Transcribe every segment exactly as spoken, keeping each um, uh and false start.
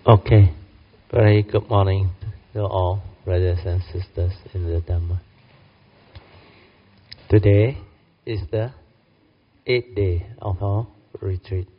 Okay, very good morning to all brothers and sisters in the Dhamma. Today is the eighth day of our retreat.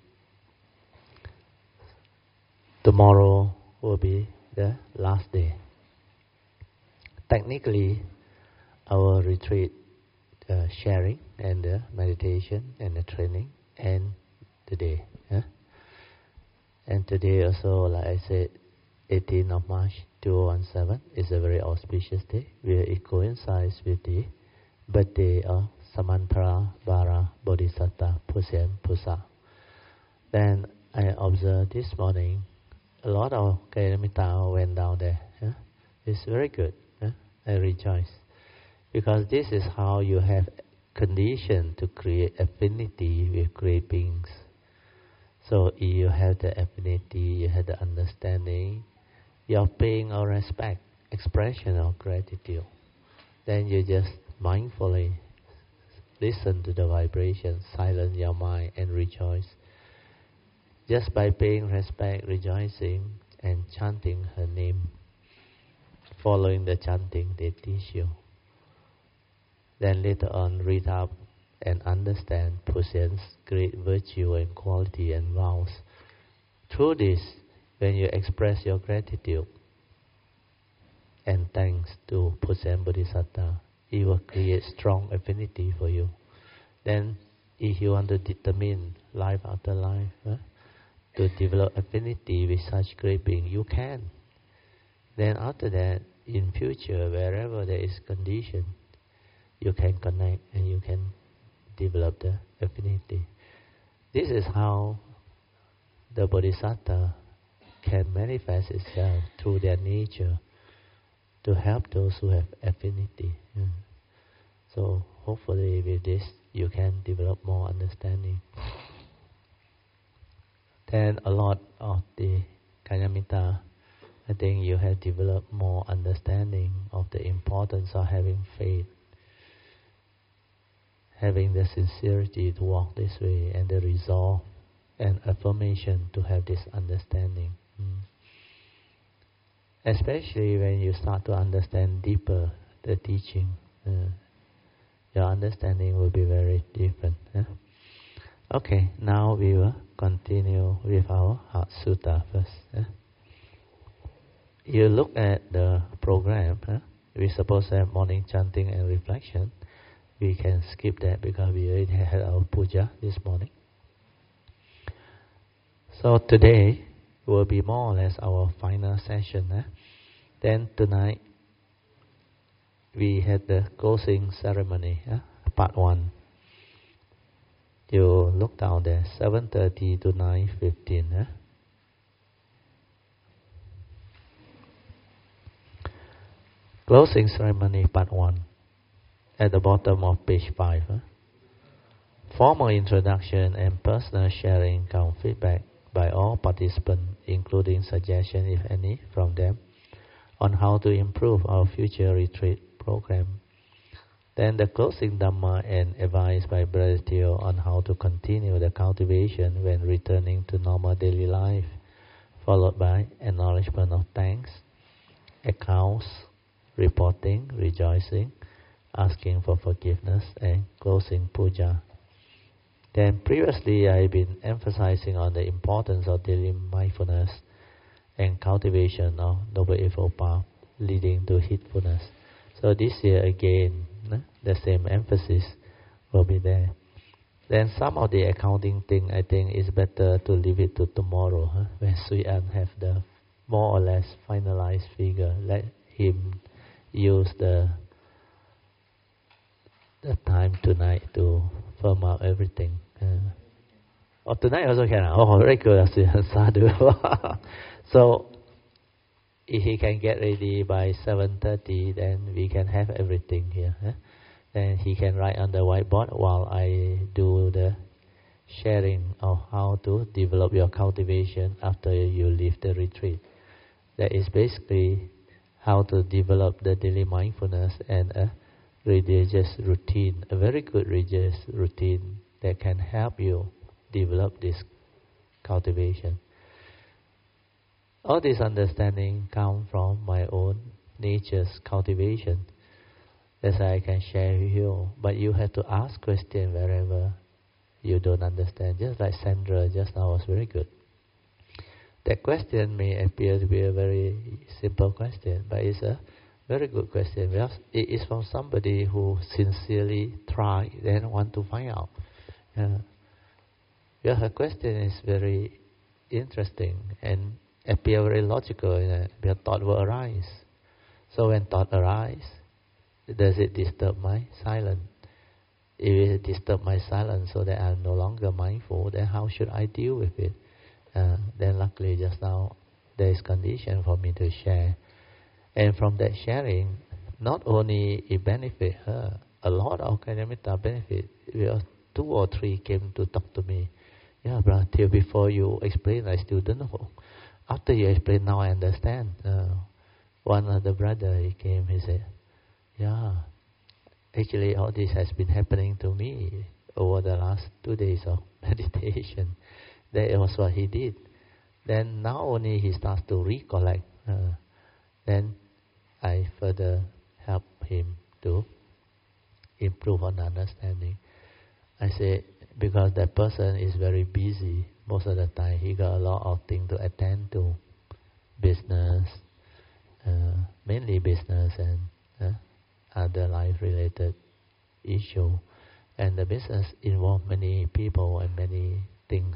Tomorrow will be the last day. Technically, our retreat uh, sharing and the meditation and the training end today. Yeah? And today also, like I said, eighteenth of March two thousand seventeen is a very auspicious day, where it coincides with the birthday of Samantra Vara Bodhisattva Pusyen Pusa. Then I observed this morning, a lot of Kalyamita went down there. Yeah? It's very good. Yeah? I rejoice. Because this is how you have condition to create affinity with great beings. So if you have the affinity, you have the understanding, you're paying our respect, expression of gratitude. Then you just mindfully listen to the vibration, silence your mind and rejoice. Just by paying respect, rejoicing and chanting her name, following the chanting they teach you. Then later on read up and understand Pusyen's great virtue and quality and vows. Through this, when you express your gratitude and thanks to Pusyen Bodhisattva, it will create strong affinity for you. Then, if you want to determine life after life, huh, to develop affinity with such great being, you can. Then after that, in future, wherever there is condition, you can connect and you can develop the affinity. This is how the Bodhisattva can manifest itself through their nature to help those who have affinity. Yeah. So hopefully with this you can develop more understanding. Then a lot of the Kalyamita, I think you have developed more understanding of the importance of having faith, having the sincerity to walk this way, and the resolve and affirmation to have this understanding. Mm. Especially when you start to understand deeper the teaching, uh, your understanding will be very different. Yeah? Okay, now we will continue with our Heart Sutta first. Yeah? You look at the program, huh? We're supposed to have morning chanting and reflection. We can skip that because we already had our puja this morning. So today will be more or less our final session. Eh? Then tonight we had the closing ceremony, eh? part one. You look down there, seven thirty to nine fifteen. Eh? Closing ceremony, part one. At the bottom of page five. Huh? Formal introduction and personal sharing come feedback by all participants, including suggestions, if any, from them, on how to improve our future retreat program. Then the closing Dhamma and advice by Brother Theo on how to continue the cultivation when returning to normal daily life, followed by acknowledgement of thanks, accounts, reporting, rejoicing, asking for forgiveness, and closing puja. Then previously I have been emphasizing on the importance of daily mindfulness and cultivation of Noble Eightfold Path leading to heedfulness. So this year again, the same emphasis will be there. Then some of the accounting thing I think is better to leave it to tomorrow, huh? When Sui An have the more or less finalized figure. Let him use the the time tonight to firm up everything. Uh, oh, tonight also can. Oh, very good. Sadhu. So, if he can get ready by seven thirty, then we can have everything here. Eh? Then he can write on the whiteboard while I do the sharing of how to develop your cultivation after you leave the retreat. That is basically how to develop the daily mindfulness and a religious routine, a very good religious routine that can help you develop this cultivation. All this understanding come from my own nature's cultivation. That's why I can share with you. But you have to ask questions wherever you don't understand. Just like Sandra just now was very good. That question may appear to be a very simple question, but it's a very good question. Because it is from somebody who sincerely tried and want to find out. Yeah. Yeah, her question is very interesting and appear very logical. You know, because thought will arise. So when thought arises, does it disturb my silence? If it disturb my silence so that I'm no longer mindful, then how should I deal with it? Uh, then luckily just now there is condition for me to share. And from that sharing, not only it benefit her, a lot of Kalyamita benefit. Two or three came to talk to me. Yeah, brother, till before you explain, I still don't know. After you explain, now I understand. Uh, one of the brother, he came, he said, yeah, actually all this has been happening to me over the last two days of meditation. That was what he did. Then now only he starts to recollect. Uh, then I further help him to improve on understanding. I say, because that person is very busy most of the time. He got a lot of things to attend to. Business, uh, mainly business and uh, other life-related issue. And the business involves many people and many things.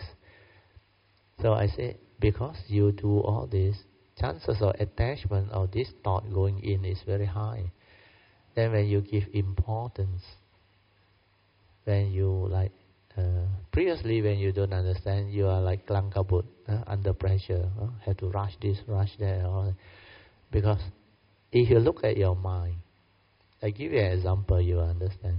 So I say, because you do all this, chances of attachment of this thought going in is very high. Then when you give importance, when you like, uh, previously when you don't understand, you are like klang kabut, uh, under pressure, uh, have to rush this, rush that. All. Because if you look at your mind, I give you an example, you understand.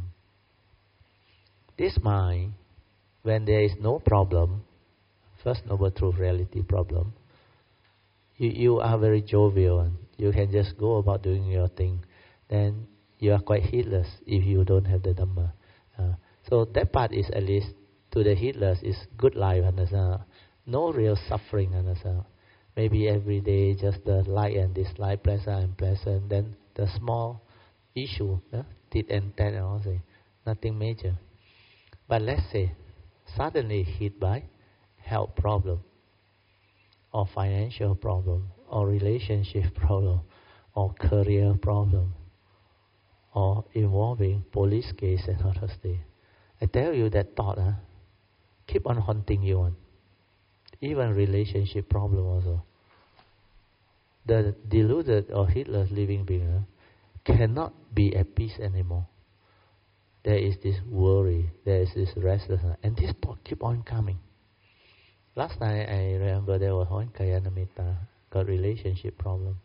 This mind, when there is no problem, First Noble Truth Reality problem, you, you are very jovial and you can just go about doing your thing. Then you are quite heedless if you don't have the Dhamma. Uh, so that part is at least, to the heedless, is good life, understand? No real suffering, understand? Maybe every day just the like and dislike, pleasant and pleasant. Then the small issue, uh, tit and tat and all that, nothing major. But let's say, suddenly hit by health problem, or financial problem, or relationship problem, or career problem, or involving police case and other stuff. I tell you that thought uh, keep on haunting you on. Even relationship problem also. The deluded or heedless living being uh, cannot be at peace anymore. There is this worry, there is this restlessness, and this thought keep on coming. Last night I remember there was one Kalyanamitta got relationship problem.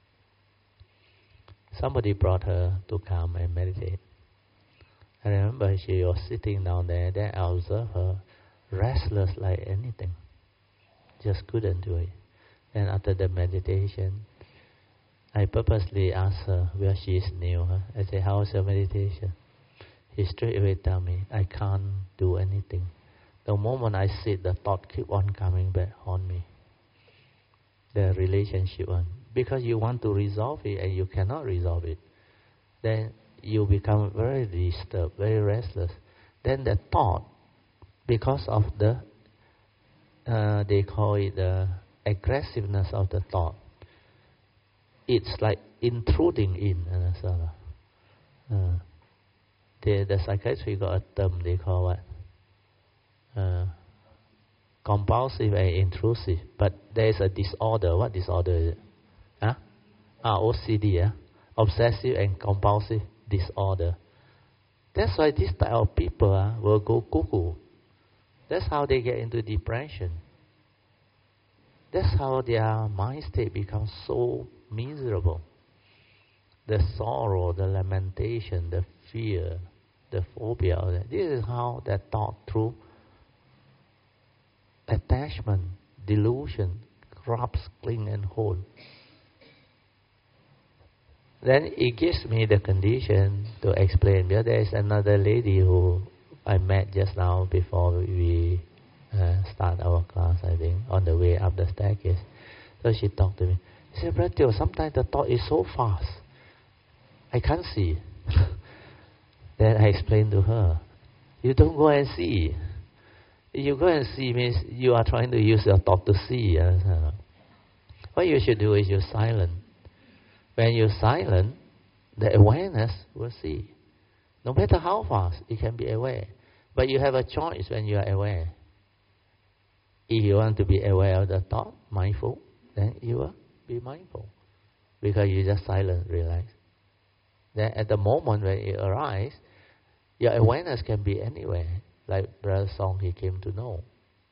Somebody brought her to come and meditate. I remember she was sitting down there, then I observed her restless like anything. Just couldn't do it. And after the meditation, I purposely asked her where she is new. Huh? I said, how's your meditation? He straight away tell me, I can't do anything. The moment I sit, the thought keep on coming back on me. The relationship one. Because you want to resolve it and you cannot resolve it. Then you become very disturbed, very restless. Then the thought, because of the, uh, they call it the aggressiveness of the thought, it's like intruding in. Uh, the, the psychiatry got a term they call what? Uh, compulsive and intrusive. But there is a disorder. What disorder is it? Huh? Ah, O C D, yeah? Obsessive and compulsive disorder. That's why this type of people uh, will go cuckoo. That's how they get into depression. That's how their mind state becomes so miserable. The sorrow, the lamentation, the fear, the phobia. This is how that thought through attachment, delusion, corrupts, cling and hold. Then it gives me the condition to explain. Because there is another lady who I met just now before we uh, start our class, I think, on the way up the staircase. So she talked to me. She said, Brother Teo, sometimes the thought is so fast. I can't see. Then I explained to her, you don't go and see. If you go and see means you are trying to use your thought to see. Uh, what you should do is you're silent. When you're silent, the awareness will see. No matter how fast, you can be aware. But you have a choice when you are aware. If you want to be aware of the thought, mindful, then you will be mindful. Because you just silent, relax. Then at the moment when it arises, your awareness can be anywhere. Like Brother Song, he came to know.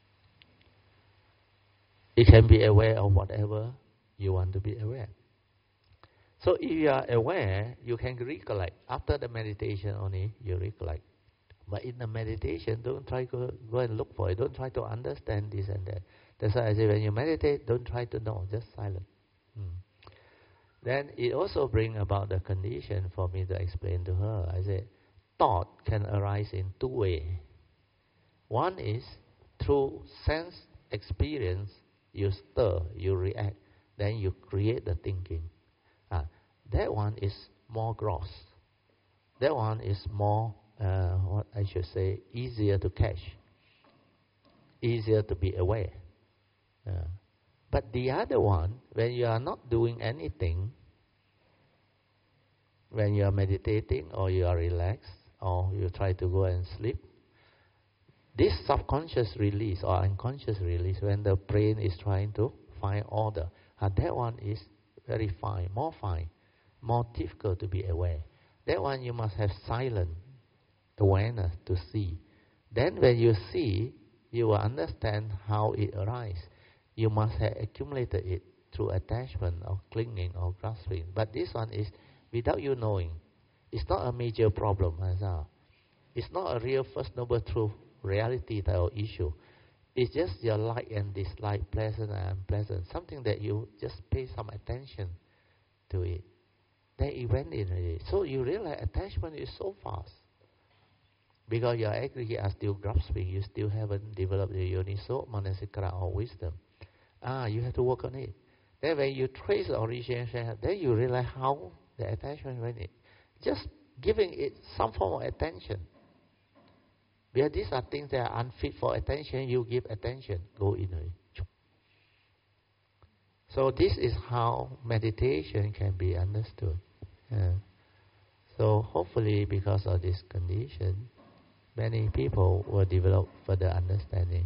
You can be aware of whatever you want to be aware. So if you are aware, you can recollect. After the meditation only, you recollect. But in the meditation, don't try to go and look for it. Don't try to understand this and that. That's why I say when you meditate, don't try to know, just silent. Hmm. Then it also brings about the condition for me to explain to her. I said, thought can arise in two ways. One is through sense experience, you stir, you react, then you create the thinking. Ah, that one is more gross. That one is more, uh, what I should say, easier to catch, easier to be aware. Uh, but the other one, when you are not doing anything, when you are meditating or you are relaxed or you try to go and sleep, this subconscious release or unconscious release, when the brain is trying to find order, uh, that one is very fine, more fine, more difficult to be aware. That one you must have silent awareness to see. Then when you see, you will understand how it arises. You must have accumulated it through attachment or clinging or grasping. But this one is without you knowing. It's not a major problem. It's not a real First Noble Truth reality type of issue. It's just your like and dislike, pleasant and unpleasant. Something that you just pay some attention to it. Then it went in already. So you realize attachment is so fast. Because your aggregate are still grasping, you still haven't developed the yoniso, manasikara or wisdom. Ah, you have to work on it. Then when you trace the origination, then you realize how the attachment went in. Just giving it some form of attention. Because these are things that are unfit for attention, you give attention, go in it. So this is how meditation can be understood. Yeah. So hopefully because of this condition, many people will develop further understanding.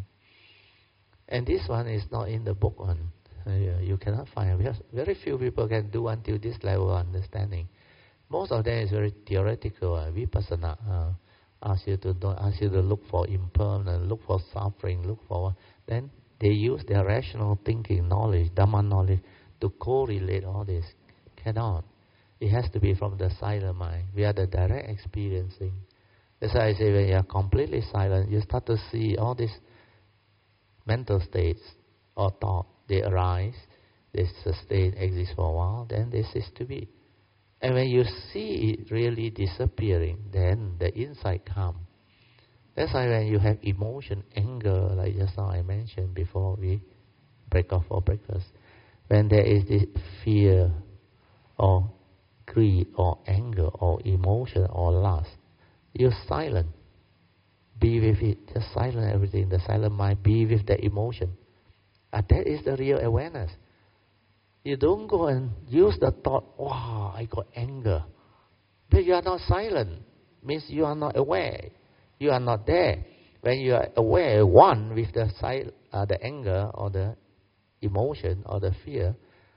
And this one is not in the book one. Uh, you cannot find it because very few people can do until this level of understanding. Most of them is very theoretical. Uh, vipassana uh, ask you to don't ask you to look for impermanence, look for suffering, look for then they use their rational thinking, knowledge, Dhamma knowledge to correlate all this. Cannot. It has to be from the silent mind. We are the direct experiencing. That's why I say when you are completely silent, you start to see all these mental states or thought. They arise, they sustain, exist for a while, then they cease to be. And when you see it really disappearing, then the insight comes. That's why when you have emotion, anger, like just now I mentioned before we break off for breakfast, when there is this fear or greed or anger or emotion or lust, you're silent. Be with it. Just silent everything. The silent mind, be with the emotion. And that is the real awareness. You don't go and use the thought, wow, I got anger. But you are not silent. Means you are not aware. You are not there. When you are aware, one with the sil- uh, the anger or the emotion or the fear,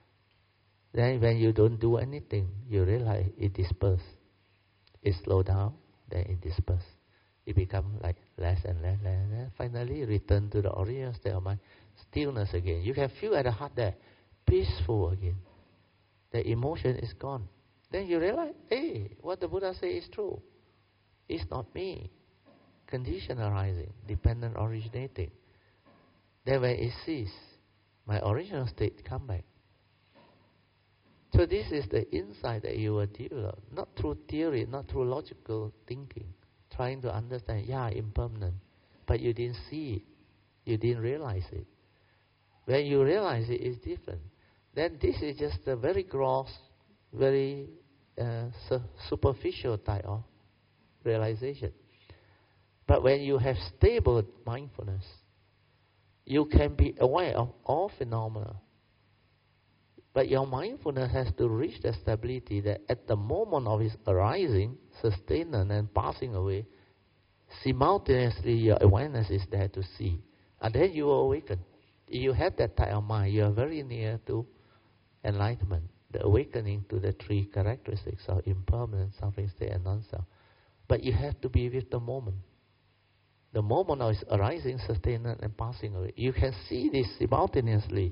then when you don't do anything, you realize it disperses. It slows down, then it disperses. It becomes like less and less, less and less. Finally, return to the original state of mind. Stillness again. You can feel at the heart there, peaceful again. The emotion is gone. Then you realize, hey, what the Buddha says is true. It's not me. Condition arising, dependent originating. Then when it ceases, my original state come back. So this is the insight that you will develop, not through theory, not through logical thinking, trying to understand, yeah, impermanent, but you didn't see it, you didn't realize it. When you realize it, it's different. then this is just a very gross, very uh, su- superficial type of realization. But when you have stable mindfulness, you can be aware of all phenomena. But your mindfulness has to reach the stability that at the moment of its arising, sustenance, and passing away, simultaneously your awareness is there to see. And then you will awaken. If you have that type of mind, you are very near to enlightenment, the awakening to the three characteristics of impermanence, suffering, state, and non-self. But you have to be with the moment. The moment of its arising, sustenance, and passing away. You can see this simultaneously.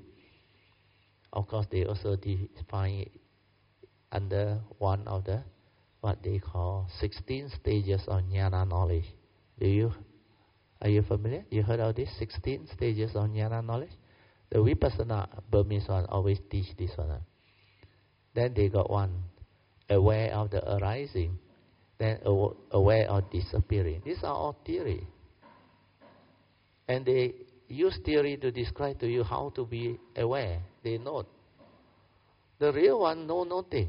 Of course, they also define it under one of the, what they call, sixteen stages of jnana knowledge. Do you, are you familiar? You heard of this, sixteen stages of jnana knowledge? The Vipassana Burmese one always teach this one. Then they got one, aware of the arising, then aware of disappearing. These are all theory. And they use theory to describe to you how to be aware. They know. The real one know nothing.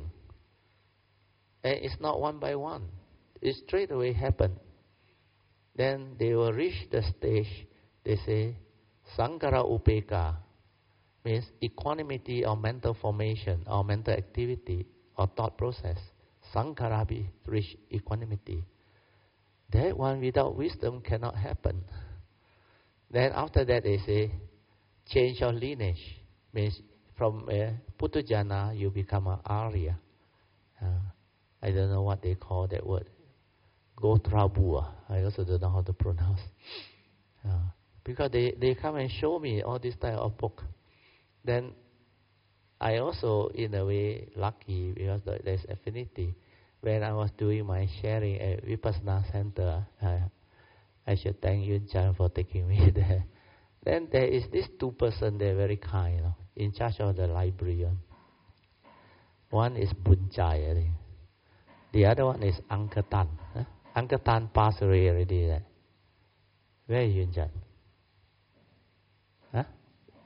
And it's not one by one. It straight away happen. Then they will reach the stage, they say, Sankara Upeka, means equanimity or mental formation or mental activity or thought process. Sankara be reach equanimity. That one without wisdom cannot happen. Then after that they say, change of lineage, means from a Puthujjana you become an Arya. Uh, I don't know what they call that word. Gotrabua. I also don't know how to pronounce. Uh, because they, they come and show me all this type of book. Then I also, in a way, lucky because there's affinity. When I was doing my sharing at Vipassana Center, uh, I should thank Yun Chan for taking me there. Then there is this two person, they're very kind, you know, in charge of the library. One is Bunchai, I think. The other one is Uncle Tan. Huh? Uncle Tan passed away already. Right? Where is Yun Chan? Huh?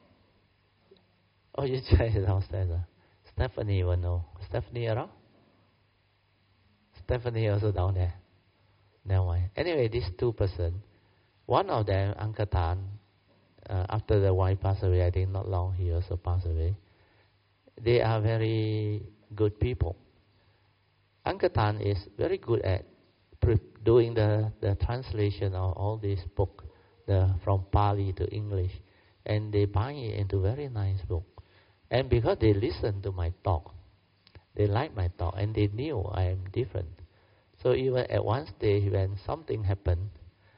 Oh, Yun Chan is downstairs. Huh? Stephanie will know. Stephanie around? Stephanie also down there. Never mind. Anyway, these two person, one of them, Uncle Tan, uh, after the wife passed away, I think not long, he also passed away. They are very good people. Uncle Tan is very good at pre- doing the, the translation of all these books, the, from Pali to English, and they bind it into very nice book. And because they listen to my talk, they like my talk, and they knew I am different. So even at one stage when something happened,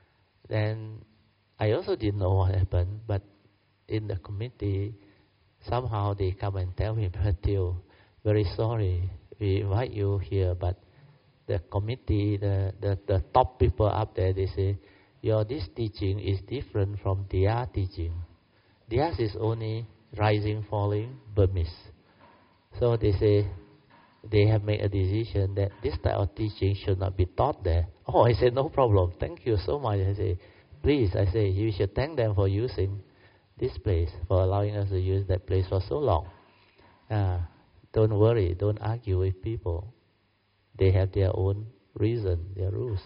then I also didn't know what happened, but in the committee, somehow they come and tell me, Matthew, very sorry, we invite you here, but the committee, the, the, the top people up there, they say, your this teaching is different from their teaching. Theirs is only rising, falling, Burmese. So they say, they have made a decision that this type of teaching should not be taught there. Oh, I said, no problem. Thank you so much. I say, please, I say, you should thank them for using this place, for allowing us to use that place for so long. Uh, don't worry, don't argue with people. They have their own reason, their rules.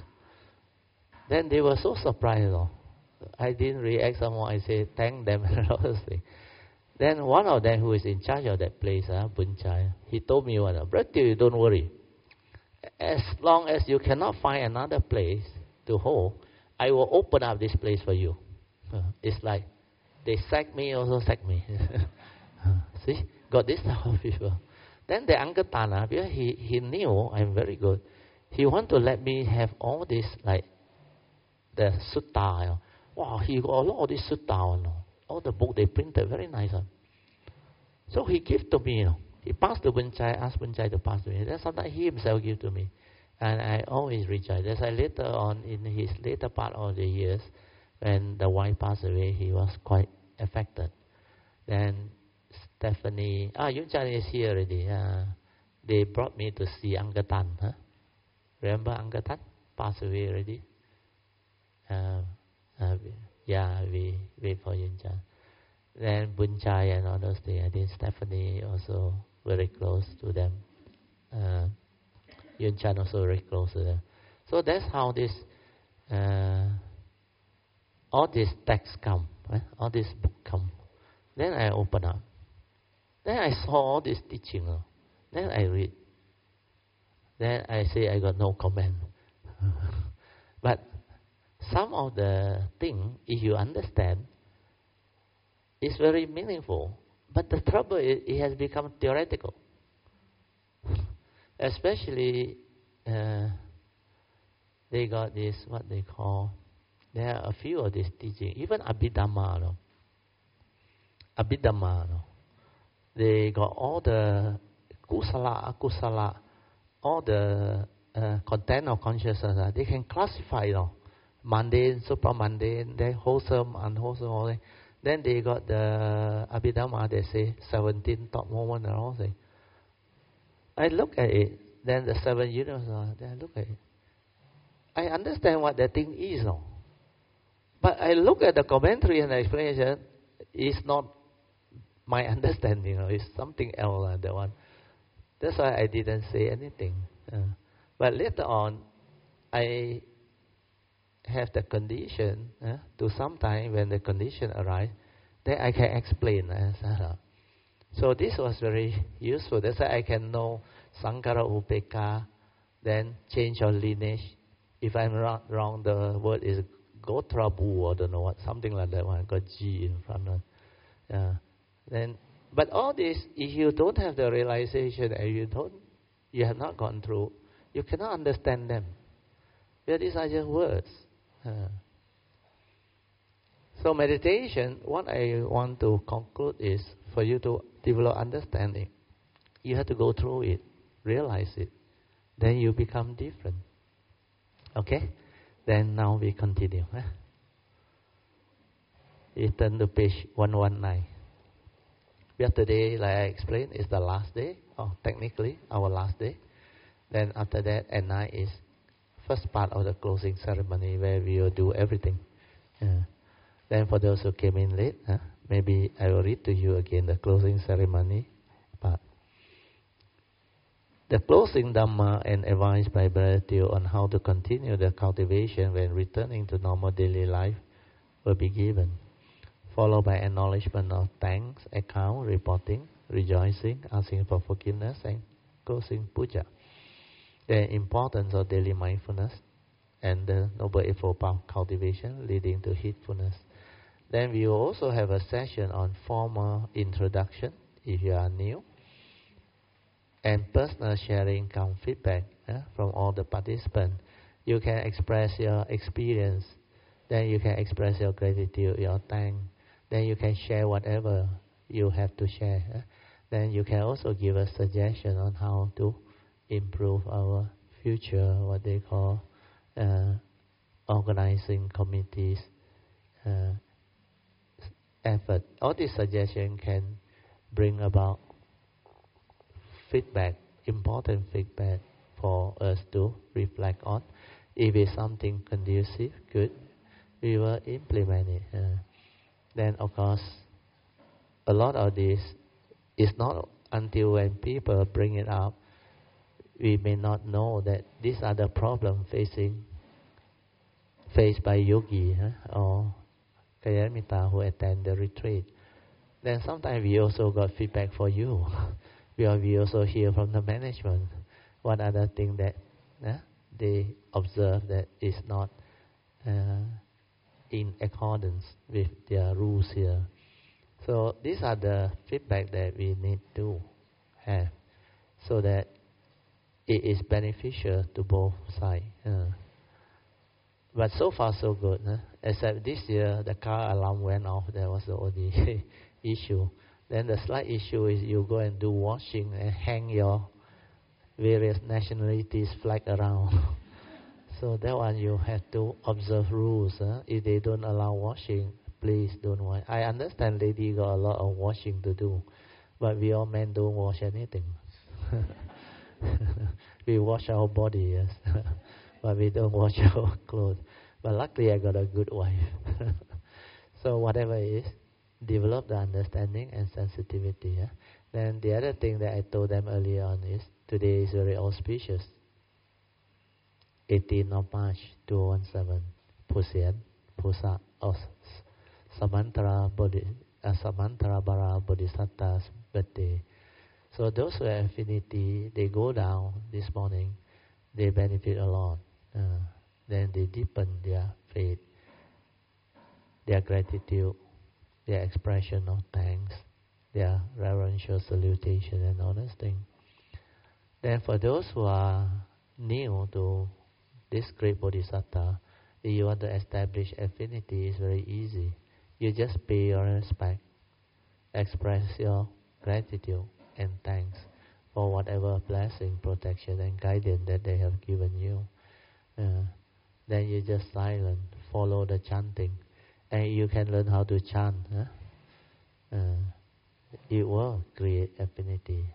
Then they were so surprised. Oh. I didn't react somehow. I said, thank them and all those things. Then one of them who is in charge of that place, uh, Bunchai, he told me, Brother, don't worry. As long as you cannot find another place to hold, I will open up this place for you. Uh, it's like they sack me, also sack me. uh, see, got this type of people. Then the Uncle Tana, because he, he knew I'm very good, he wanted to let me have all this, like the sutta. You know. Wow, he got a lot of this sutta. You know. All the book they printed, very nice one. So he gave to me, you know. He passed to Bunchai, asked Bunchai to pass to me. Then sometimes he himself give to me. And I always rejoice. That's why later on, in his later part of the years, when the wife passed away, he was quite affected. Then Stephanie, ah, Yun Chan is here already. Uh, they brought me to see Uncle Tan. Huh? Remember Uncle Tan? Passed away already. Uh, uh, yeah, we wait for Yun Chan. Then Bunchai and all those things. I think Stephanie also very close to them. Uh, Yun Chan also very close to them. So that's how this, uh, all these texts come, right? All these books come. Then I open up. Then I saw all this teaching. Uh, then I read. Then I say I got no comment. But some of the thing, if you understand, is very meaningful. But the trouble is, it has become theoretical. Especially, uh, they got this, what they call, there are a few of these teachings, even Abhidhamma, no? Abhidhamma, no? They got all the kusala, akusala, all the uh, content of consciousness, uh, they can classify, no? Mundane, supra-mundane, then wholesome, unwholesome, all that. Then they got the Abhidhamma, they say seventeen thought moment and all that. I look at it, then the seven universes, then I look at it. I understand what that thing is, no? But I look at the commentary and the explanation, it's not my understanding, no? It's something else, uh, that one. That's why I didn't say anything. Uh, but later on, I have the condition uh, to sometime when the condition arrives, then I can explain. Uh, so this was very useful. That's why I can know Sankara Upeka, then change your lineage. If I'm wrong, wrong the word is Gotrabu or don't know what, something like that one, got G in front of it. Uh, then, but all this, if you don't have the realization and you don't, you have not gone through, you cannot understand them. Because these are just words. Uh, so meditation, what I want to conclude is for you to develop understanding. You have to go through it, realize it. Then you become different. Okay? Then now we continue. Huh? You turn to page one one nine. Yesterday, like I explained, is the last day, or technically our last day. Then after that, at night is first part of the closing ceremony where we will do everything. Uh, then for those who came in late, huh, maybe I will read to you again the closing ceremony part. The closing Dhamma and advice by Brother Teoh on how to continue the cultivation when returning to normal daily life will be given, followed by acknowledgement of thanks, account, reporting, rejoicing, asking for forgiveness, and closing puja. The importance of daily mindfulness and the Noble Eightfold Path cultivation leading to heedfulness. Then we will also have a session on formal introduction if you are new, and personal sharing come feedback eh, from all the participants. You can express your experience, then you can express your gratitude, your thanks, then you can share whatever you have to share. Eh. Then you can also give a suggestion on how to improve our future, what they call uh, organizing committees uh, effort. All these suggestions can bring about feedback, important feedback for us to reflect on. If it's something conducive, good, we will implement it. Uh, then of course, a lot of this is not until when people bring it up, we may not know that these are the problems facing faced by yogi huh, or Kalyana who attend the retreat. Then sometimes we also got feedback for you. we, are, we also hear from the management what are the things that uh, they observe that is not uh, in accordance with their rules here. So these are the feedback that we need to have so that it is beneficial to both sides. Uh. But so far so good. Huh? Except this year the car alarm went off. That was the only issue. Then the slight issue is you go and do washing and hang your various nationalities flag around. So that one you have to observe rules. Huh? If they don't allow washing, please don't wash. I understand lady got a lot of washing to do, but we all men don't wash anything. We wash our body, yes, but we don't wash our clothes. But luckily I got a good wife. So whatever it is, develop the understanding and sensitivity. Yeah? Then the other thing that I told them earlier on is today is very auspicious. eighteenth of March two thousand seventeen, Pusian, Pusa, or Samantara Bodhi, uh, Samantara Bara Bodhisattava's birthday. So those who have affinity, they go down this morning, they benefit a lot. Uh, then they deepen their faith, their gratitude, their expression of thanks, their reverential salutation and all those things. Then for those who are new to this great Bodhisattva, if you want to establish affinity, it's very easy. You just pay your respect, express your gratitude and thanks for whatever blessing, protection and guidance that they have given you. Uh, then you just silent, follow the chanting. And you can learn how to chant. Huh? Uh, it will create affinity.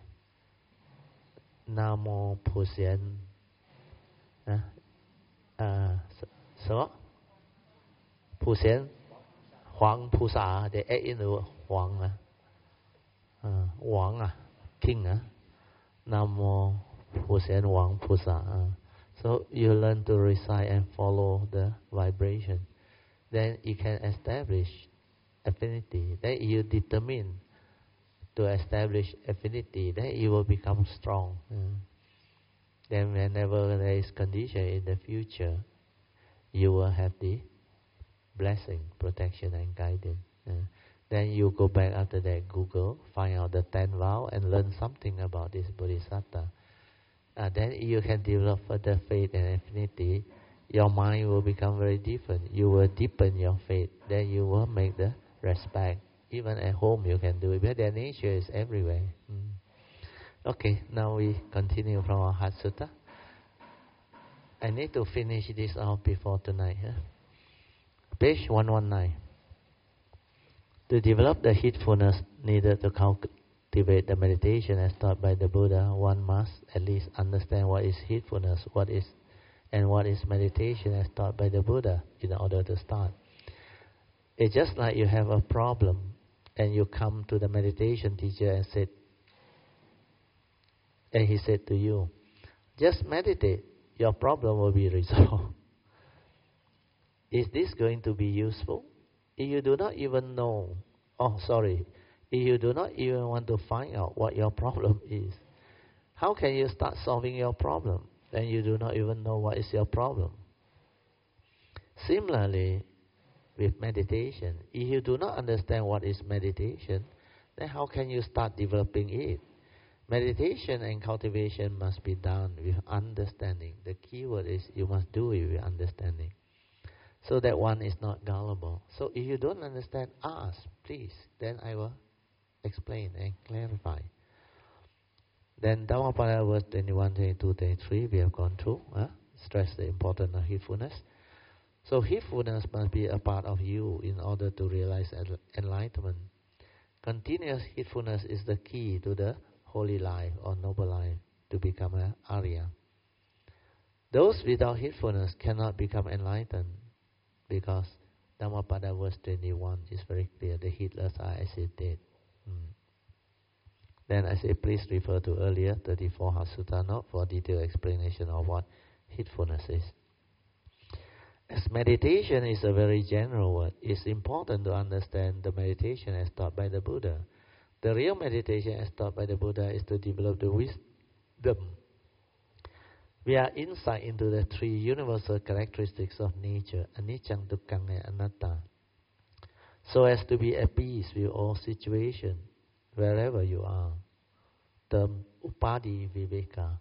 Namo Pusian. Uh, uh, so, Pusian, Huang Pusa, they add in the word Huang. Uh, Wang, uh, King. Uh, Namo Pusian Wang Pusa. Uh. So you learn to recite and follow the vibration. Then you can establish affinity. Then you determine to establish affinity. Then you will become strong. Uh. Then whenever there is condition in the future, you will have the blessing, protection and guidance. Uh. Then you go back after that, Google, find out the ten vows and learn something about this Bodhisattva. Uh, then you can develop further faith and affinity. Your mind will become very different. You will deepen your faith. Then you will make the respect. Even at home you can do it. But their nature is everywhere. Mm. Okay, now we continue from our Heart Sutta. I need to finish this out before tonight. Huh? Page one nineteen. To develop the heedfulness needed to cultivate the meditation as taught by the Buddha, one must at least understand what is heedfulness, what is and what is meditation as taught by the Buddha in order to start. It's just like you have a problem and you come to the meditation teacher and said, and he said to you, just meditate, your problem will be resolved. Is this going to be useful? If you do not even know, oh sorry, if you do not even want to find out what your problem is, how can you start solving your problem? Then you do not even know what is your problem. Similarly, with meditation, if you do not understand what is meditation, then how can you start developing it? Meditation and cultivation must be done with understanding. The key word is you must do it with understanding, so that one is not gullible. So if you don't understand, ask, please. Then I will explain and clarify. Then Dhammapada verse twenty-one, twenty-two, twenty-three, we have gone through. Huh? Stress the importance of heedfulness. So heedfulness must be a part of you in order to realize enlightenment. Continuous heedfulness is the key to the holy life or noble life, to become an Arya. Those without heedfulness cannot become enlightened, because Dhammapada verse twenty-one is very clear. The heedless are as if dead. Hmm. Then I say, please refer to earlier thirty-four Heart Sutta note for detailed explanation of what heedfulness is. As meditation is a very general word, it's important to understand the meditation as taught by the Buddha. The real meditation as taught by the Buddha is to develop the wisdom. We are insight into the three universal characteristics of nature, anicca, dukkha, and anatta, so as to be at peace with all situations, wherever you are. Term Upadhi Viveka.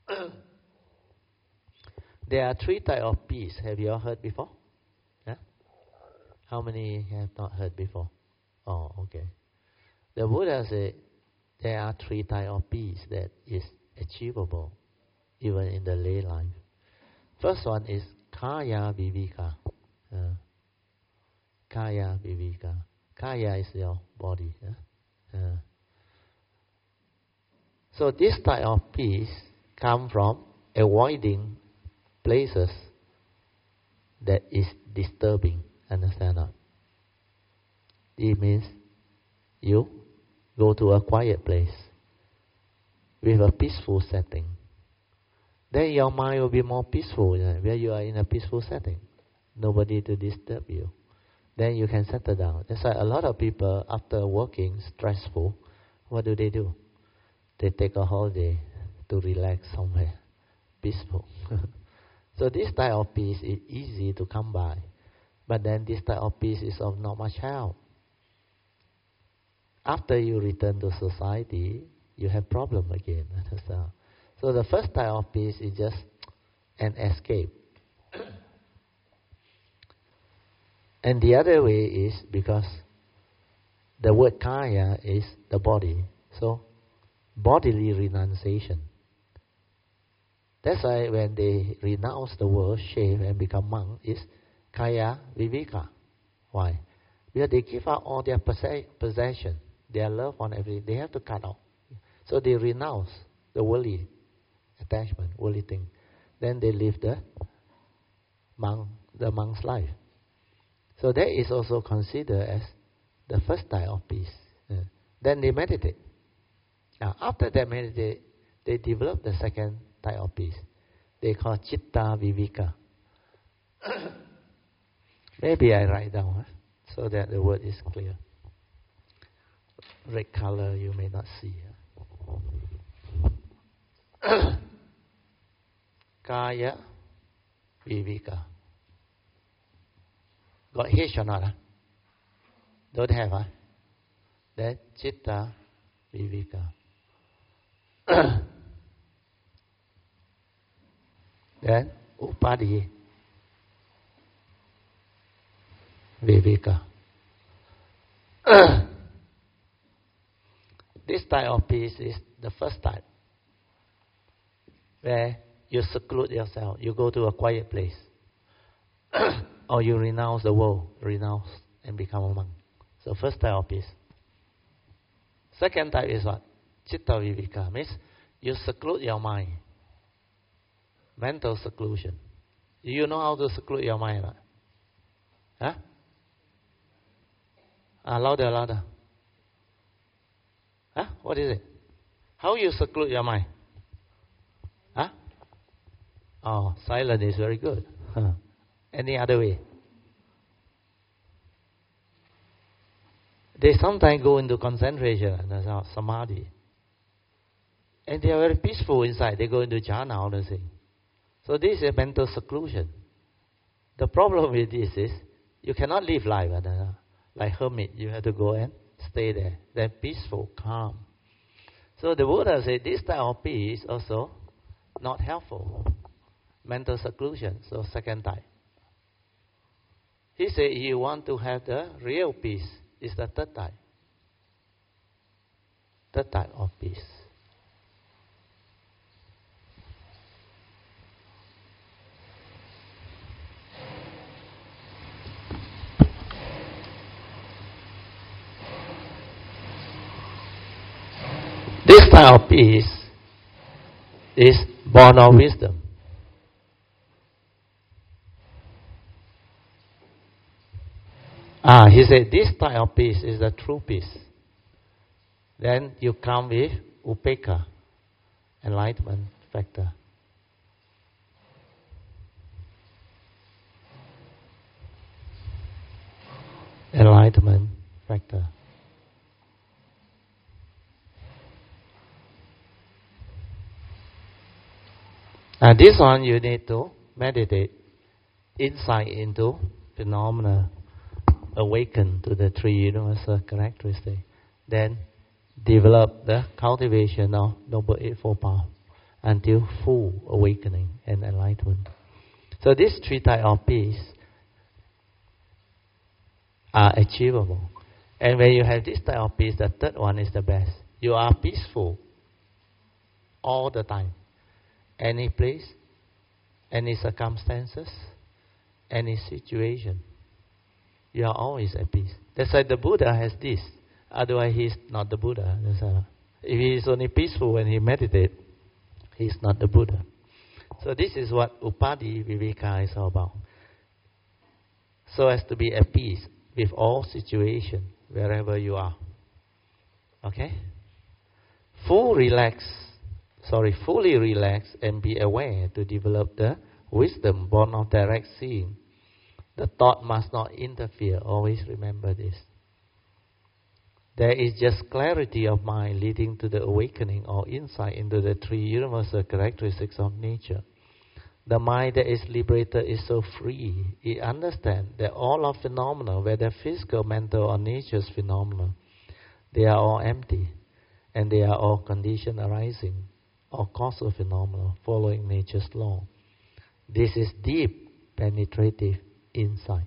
There are three types of peace. Have you all heard before? Yeah? How many have not heard before? Oh, okay. The Buddha said there are three types of peace that is achievable even in the lay life. First one is Kaya Viveka. Uh, Kaya Viveka. Kaya is your body. Yeah? Uh, so this type of peace comes from avoiding places that is disturbing. Understand that? It means you go to a quiet place with a peaceful setting. Then your mind will be more peaceful, you know, where you are in a peaceful setting. Nobody to disturb you. Then you can settle down. That's why a lot of people, after working stressful, what do they do? They take a holiday to relax somewhere peaceful. So this type of peace is easy to come by. But then this type of peace is of not much help. After you return to society, you have problem again. So the first type of peace is just an escape. And the other way is because the word kaya is the body. So bodily renunciation. That's why when they renounce the world, shave and become monk, is kaya viveka. Why? Because they give up all their possession, their love on everything. They have to cut off. So they renounce the worldly attachment, worldly thing. Then they live the monk, the monk's life. So that is also considered as the first type of peace. Yeah. Then they meditate. Now, after they meditate, they develop the second type of peace. They call citta viveka. Maybe I write down huh, so that the word is clear. Red color you may not see. Huh? Kaya viveka. Got H or not? Huh? Don't have, huh? Then citta viveka. Then upadi viveka. This type of peace is the first type, where you seclude yourself, you go to a quiet place, or you renounce the world, renounce and become a monk. So first type of peace. Second type is what? Citta viveka, means you seclude your mind. Mental seclusion. Do you know how to seclude your mind? Right? Huh? Ah, louder, louder. Huh? What is it? How you seclude your mind? Huh? Oh, silent is very good. Any other way? They sometimes go into concentration, that's how samadhi. And they are very peaceful inside. They go into jhana, all the thing. So this is a mental seclusion. The problem with this is you cannot live life like hermit. You have to go and stay there. Then peaceful, calm. So the Buddha said this type of peace also not helpful. Mental seclusion, so second type. He said you want to have the real peace, is the third type. Third type of peace. This type of peace is born of wisdom. Ah, he said this type of peace is the true peace. Then you come with upekkha, enlightenment factor. Enlightenment factor. And this one you need to meditate insight into phenomena, awaken to the three universal characteristics. Then develop the cultivation of Noble Eightfold Path until full awakening and enlightenment. So these three types of peace are achievable. And when you have this type of peace, the third one is the best. You are peaceful all the time. Any place, any circumstances, any situation. You are always at peace. That's why the Buddha has this. Otherwise, he is not the Buddha. That's a, if he is only peaceful when he meditates, he is not the Buddha. So this is what Upadi Viveka is all about. So as to be at peace with all situations, wherever you are. Okay? Full relax, sorry, fully relax and be aware to develop the wisdom born of direct seeing. The thought must not interfere. Always remember this. There is just clarity of mind leading to the awakening or insight into the three universal characteristics of nature. The mind that is liberated is so free. It understands that all of phenomena, whether physical, mental, or nature's phenomena, they are all empty, and they are all conditioned arising, or causal phenomena following nature's law. This is deep, penetrative insight.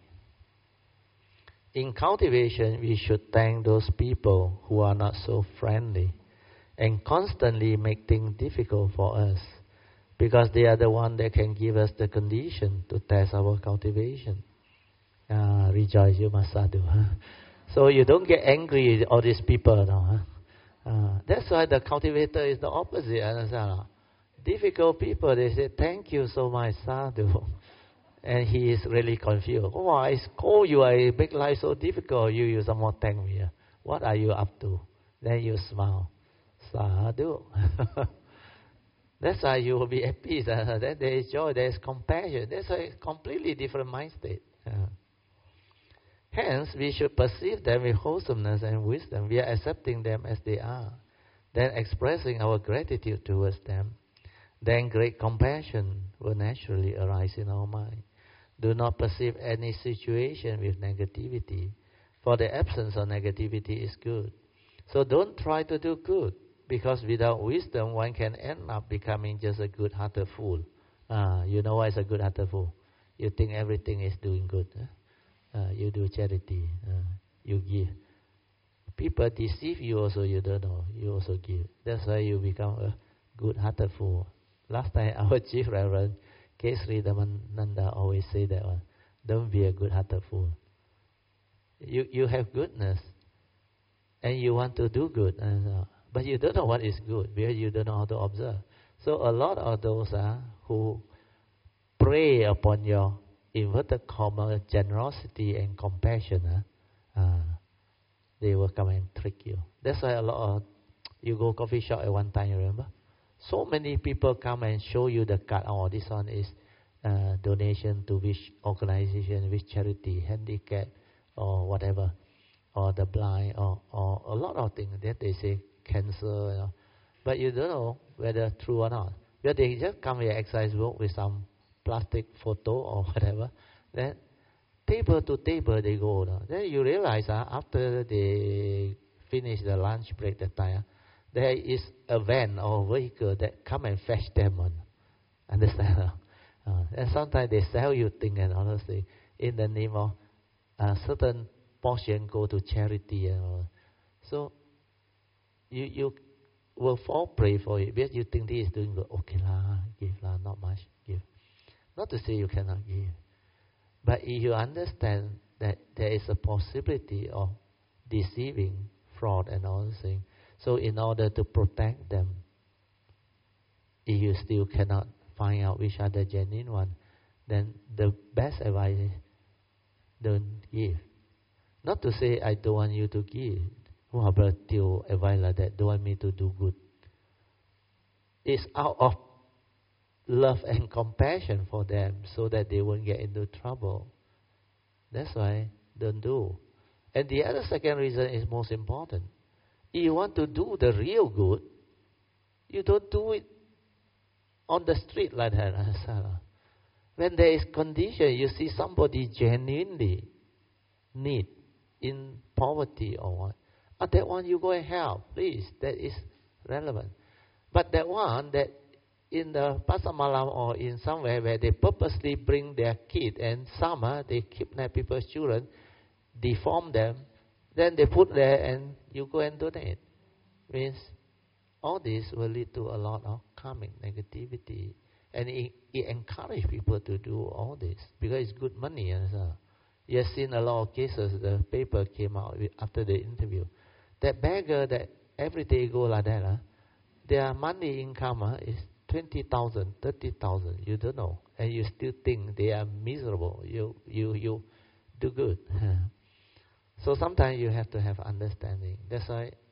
In cultivation, we should thank those people who are not so friendly and constantly make things difficult for us, because they are the one that can give us the condition to test our cultivation. Ah, rejoice, you must sadhu. Huh? So you don't get angry with all these people. No, huh? uh, that's why the cultivator is the opposite. Understand? Difficult people, they say, thank you so much, sadhu. And he is really confused. Oh, I scold you, I make life so difficult. You, you someone thank me. What are you up to? Then you smile. Sadhu. That's why you will be at peace. Uh, then there is joy, there is compassion. That's a completely different mind state. Uh. Hence, we should perceive them with wholesomeness and wisdom. We are accepting them as they are. Then expressing our gratitude towards them. Then great compassion will naturally arise in our mind. Do not perceive any situation with negativity, for the absence of negativity is good. So don't try to do good, because without wisdom, one can end up becoming just a good-hearted fool. Ah, you know why it's a good-hearted fool? You think everything is doing good. Huh? Uh, you do charity. Uh, you give. People deceive you also, you don't know. You also give. That's why you become a good-hearted fool. Last time, our Chief Reverend, K. Sri Dhamananda, always say that one. Don't be a good-hearted fool. You you have goodness, and you want to do good, and, uh, but you don't know what is good, because you don't know how to observe. So a lot of those uh, who prey upon your inverted comma generosity and compassion, uh, uh, they will come and trick you. That's why a lot of, you go coffee shop at one time, you remember? So many people come and show you the card. Oh, this one is uh, donation to which organization, which charity, handicap, or whatever, or the blind, or, or a lot of things that they say, cancer, you know. But you don't know whether true or not. Because they just come with an exercise book with some plastic photo or whatever. Then table to table they go. No? Then you realize uh, after they finish the lunch break that time, there is a van or a vehicle that come and fetch them on. Understand? Uh, and sometimes they sell you things and honestly, in the name of a certain portion go to charity and all. So you you will fall prey for it because you think this is doing good. Okay lah, give lah, not much, give. Not to say you cannot give, but if you understand that there is a possibility of deceiving, fraud, and all those things. So in order to protect them, if you still cannot find out which are the genuine one, then the best advice is don't give. Not to say I don't want you to give. Wow, but still advice like that, don't want me to do good. It's out of love and compassion for them so that they won't get into trouble. That's why don't do. And the other second reason is most important. If you want to do the real good, you don't do it on the street like that. When there is condition, you see somebody genuinely need, in poverty or what, oh, that one you go and help, please. That is relevant. But that one that in the Pasar Malam or in somewhere where they purposely bring their kid, and some uh, they kidnap people's children, deform them, then they put there and you go and donate. Means all this will lead to a lot of karmic negativity. And it, it encourages people to do all this because it's good money. And so you have seen a lot of cases, the paper came out with, after the interview. That beggar that every day go like that, uh, their monthly income uh, is twenty thousand, thirty thousand. You don't know. And you still think they are miserable. You, you, you do good. So sometimes you have to have understanding. That's why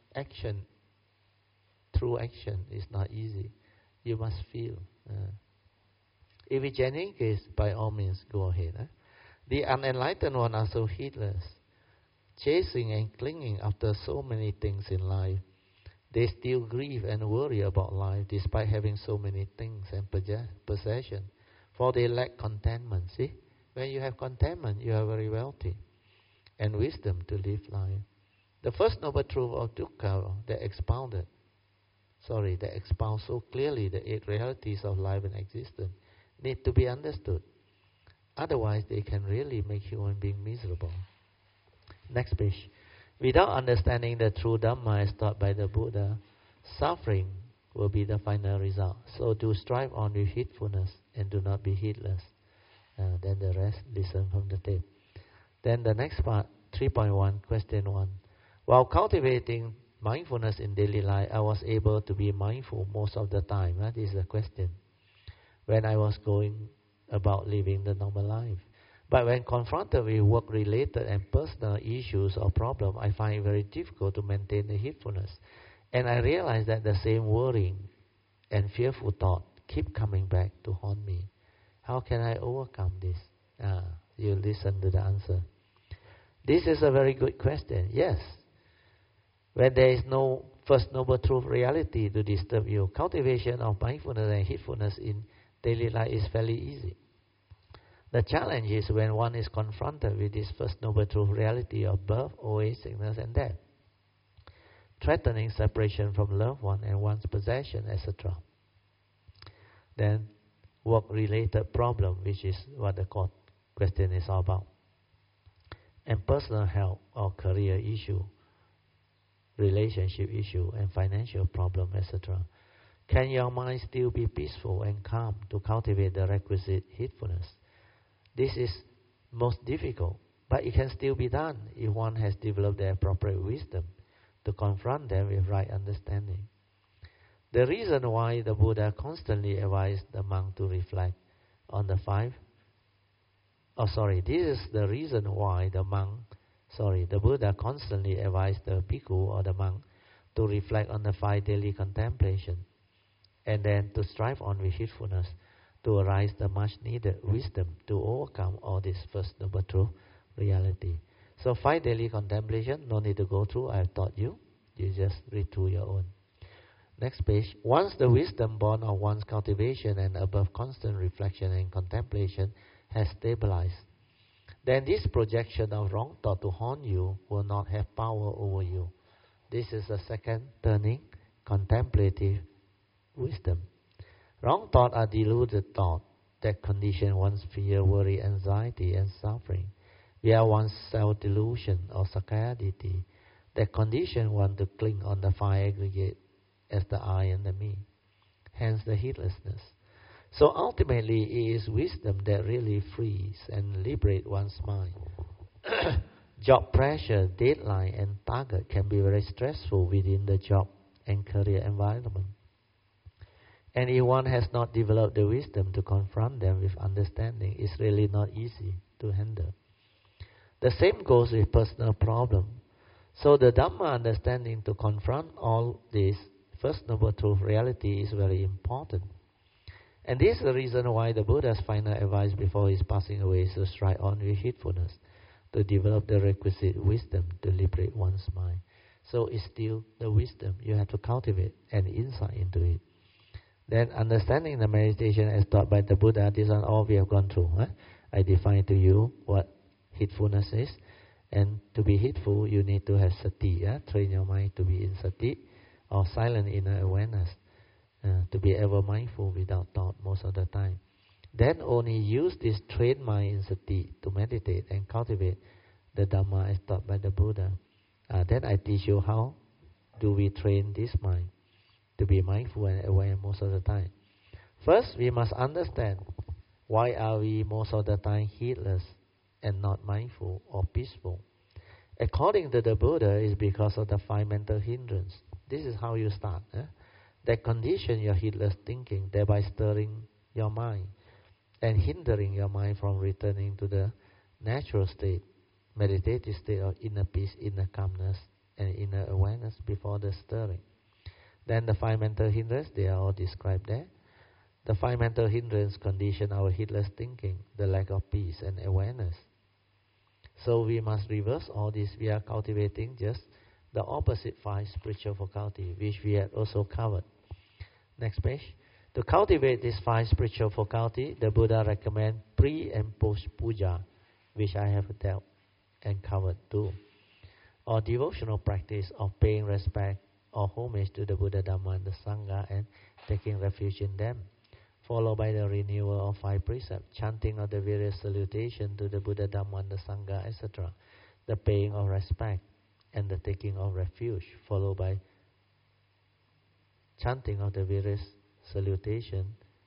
action, through action, is not easy. You must feel. Uh, if it's genuine case, by all means, go ahead. Eh? The unenlightened one are so heedless, chasing and clinging after so many things in life. They still grieve and worry about life despite having so many things and possession, for they lack contentment. See, when you have contentment, you are very wealthy, and wisdom to live life. The first noble truth of dukkha that expounded, sorry, that expounds so clearly the eight realities of life and existence need to be understood. Otherwise, they can really make human being miserable. Next page. Without understanding the true Dhamma as taught by the Buddha, suffering will be the final result. So do strive on with heedfulness and do not be heedless. Uh, then the rest, listen from the tape. Then the next part, three point one, question one. While cultivating mindfulness in daily life, I was able to be mindful most of the time. That is the question. When I was going about living the normal life. But when confronted with work-related and personal issues or problems, I find it very difficult to maintain the heedfulness. And I realize that the same worrying and fearful thought keep coming back to haunt me. How can I overcome this? Ah, you listen to the answer. This is a very good question. Yes. When there is no first noble truth reality to disturb you, cultivation of mindfulness and heedfulness in daily life is fairly easy. The challenge is when one is confronted with this first noble truth reality of birth, old age, sickness, and death, threatening separation from loved one and one's possession, et cetera. Then, work-related problem, which is what the court question is all about, and personal health or career issue, relationship issue, and financial problem, et cetera. Can your mind still be peaceful and calm to cultivate the requisite heedfulness? This is most difficult, but it can still be done if one has developed the appropriate wisdom to confront them with right understanding. The reason why the Buddha constantly advised the monk to reflect on the five, oh sorry, this is the reason why the monk, sorry, the Buddha constantly advised the bhikkhu or the monk to reflect on the five daily contemplation, and then to strive on with heedfulness to arise the much needed wisdom to overcome all this first noble truth reality. So five daily contemplation, no need to go through, I have taught you. You just read through your own. Next page. Once the wisdom born of one's cultivation and above constant reflection and contemplation has stabilized, then this projection of wrong thought to haunt you will not have power over you. This is the second turning, contemplative wisdom. Wrong thoughts are deluded thoughts that condition one's fear, worry, anxiety, and suffering. They are one's self-delusion or sakkayaditthi that condition one to cling on the five aggregate as the I and the me. Hence the heedlessness. So ultimately, it is wisdom that really frees and liberates one's mind. Job pressure, deadline, and target can be very stressful within the job and career environment. And if one has not developed the wisdom to confront them with understanding, it's really not easy to handle. The same goes with personal problems. So the Dhamma understanding to confront all this first noble truth reality is very important. And this is the reason why the Buddha's final advice before his passing away is to strive on with heedfulness, to develop the requisite wisdom to liberate one's mind. So it's still the wisdom you have to cultivate and insight into it. Then understanding the meditation as taught by the Buddha, this is all we have gone through. Huh? I define to you what heedfulness is. And to be heedful, you need to have sati. Yeah? Train your mind to be in sati, or silent inner awareness. Uh, to be ever mindful without thought most of the time. Then only use this trained mind in sati to meditate and cultivate the Dhamma as taught by the Buddha. Uh, then I teach you how do we train this mind to be mindful and aware most of the time. First, we must understand why are we most of the time heedless and not mindful or peaceful. According to the Buddha, it's because of the five mental hindrance. This is how you start. Eh? That condition your heedless thinking, thereby stirring your mind and hindering your mind from returning to the natural state, meditative state of inner peace, inner calmness, and inner awareness before the stirring. Then the five mental hindrances, they are all described there. The five mental hindrances condition our heedless thinking, the lack of peace and awareness. So we must reverse all this. We are cultivating just the opposite five spiritual faculty, which we had also covered. Next page. To cultivate this five spiritual faculty, the Buddha recommends pre and post puja, which I have dealt and covered too, or devotional practice of paying respect or homage to the Buddha, Dhamma, and the Sangha, and taking refuge in them, followed by the renewal of five precepts, chanting of the various salutations to the Buddha, Dhamma, and the Sangha, et cetera, the paying of respect and the taking of refuge, followed by chanting of the various salutations.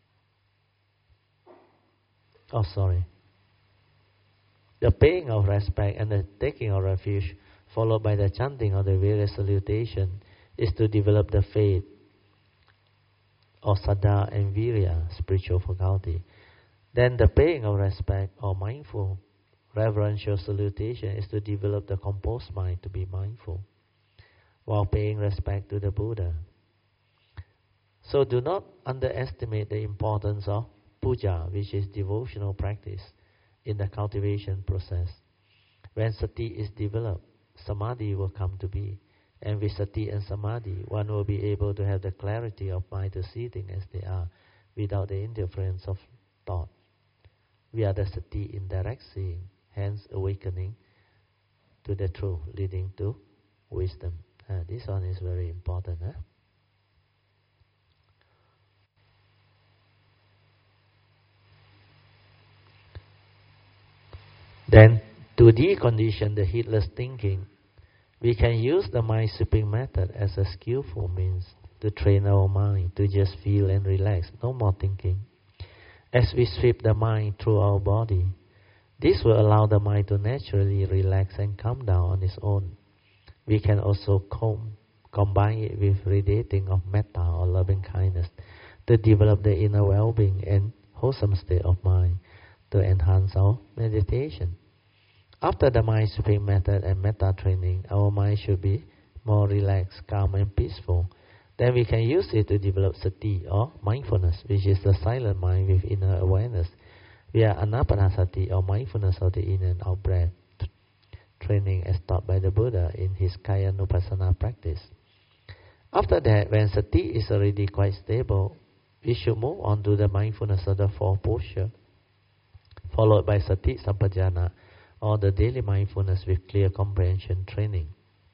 Oh, sorry. The paying of respect and the taking of refuge, followed by the chanting of the various salutations, is to develop the faith or saddha and virya, spiritual faculty. Then the paying of respect or mindful, reverential salutation is to develop the composed mind to be mindful, while paying respect to the Buddha. So do not underestimate the importance of puja, which is devotional practice, in the cultivation process. When sati is developed, samadhi will come to be. And with sati and samadhi, one will be able to have the clarity of mind to see things as they are, without the interference of thought. We are the sati in direct seeing, hence awakening to the truth, leading to wisdom. Uh, this one is very important. Huh? Then, to decondition the heedless thinking, we can use the mind sweeping method as a skillful means to train our mind to just feel and relax, no more thinking. As we sweep the mind through our body, this will allow the mind to naturally relax and calm down on its own. We can also com- combine it with radiating of metta or loving kindness to develop the inner well-being and wholesome state of mind to enhance our meditation. After the mind sweeping method and metta training, our mind should be more relaxed, calm, and peaceful. Then we can use it to develop sati or mindfulness, which is the silent mind with inner awareness, via anapanasati or mindfulness of the in and out breath training as taught by the Buddha in his Kayanupassana practice. After that, when sati is already quite stable, we should move on to the mindfulness of the four posture, followed by sati sampajana, or the daily mindfulness with clear comprehension training,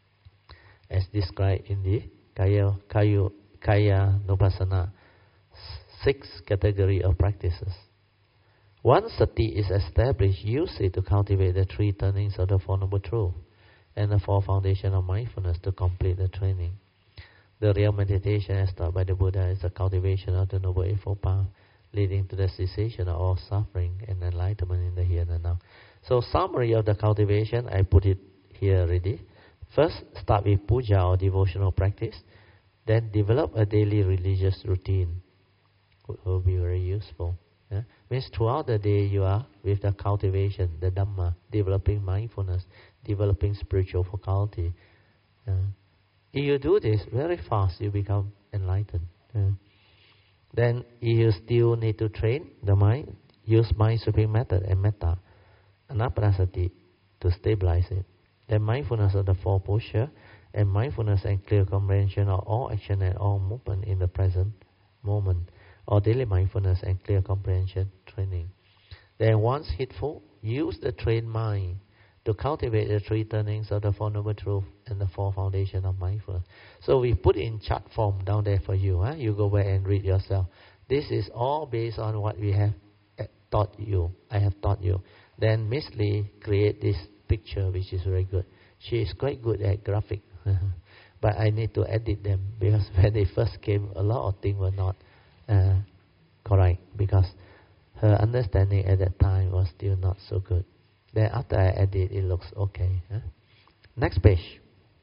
as described in the Kaya, Kaya, Kaya Nupassana, six category of practices. Once sati is established, use it to cultivate the three turnings of the Four Noble Truths and the four foundations of mindfulness to complete the training. The real meditation, as taught by the Buddha, is the cultivation of the Noble Eightfold Path, leading to the cessation of all suffering and enlightenment in the here and now. So, summary of the cultivation, I put it here already. First, start with puja or devotional practice. Then develop a daily religious routine. It will be very useful. Yeah? Means throughout the day you are with the cultivation, the Dhamma, developing mindfulness, developing spiritual faculty. Yeah? If you do this very fast, you become enlightened. Yeah? Then you still need to train the mind, use mind sweeping method and metta, anapanasati to stabilize it. Then mindfulness of the four posture, and mindfulness and clear comprehension of all action and all movement in the present moment, or daily mindfulness and clear comprehension training. Then once heedful, use the trained mind to cultivate the three turnings of the Four Noble Truths and the four foundations of mindfulness. So we put in chart form down there for you. Huh? You go back and read yourself. This is all based on what we have taught you. I have taught you. Then Miss Lee create this picture, which is very good. She is quite good at graphic. But I need to edit them, because when they first came, a lot of things were not uh, correct, because her understanding at that time was still not so good. Then after I edit, it looks okay. Huh? Next page.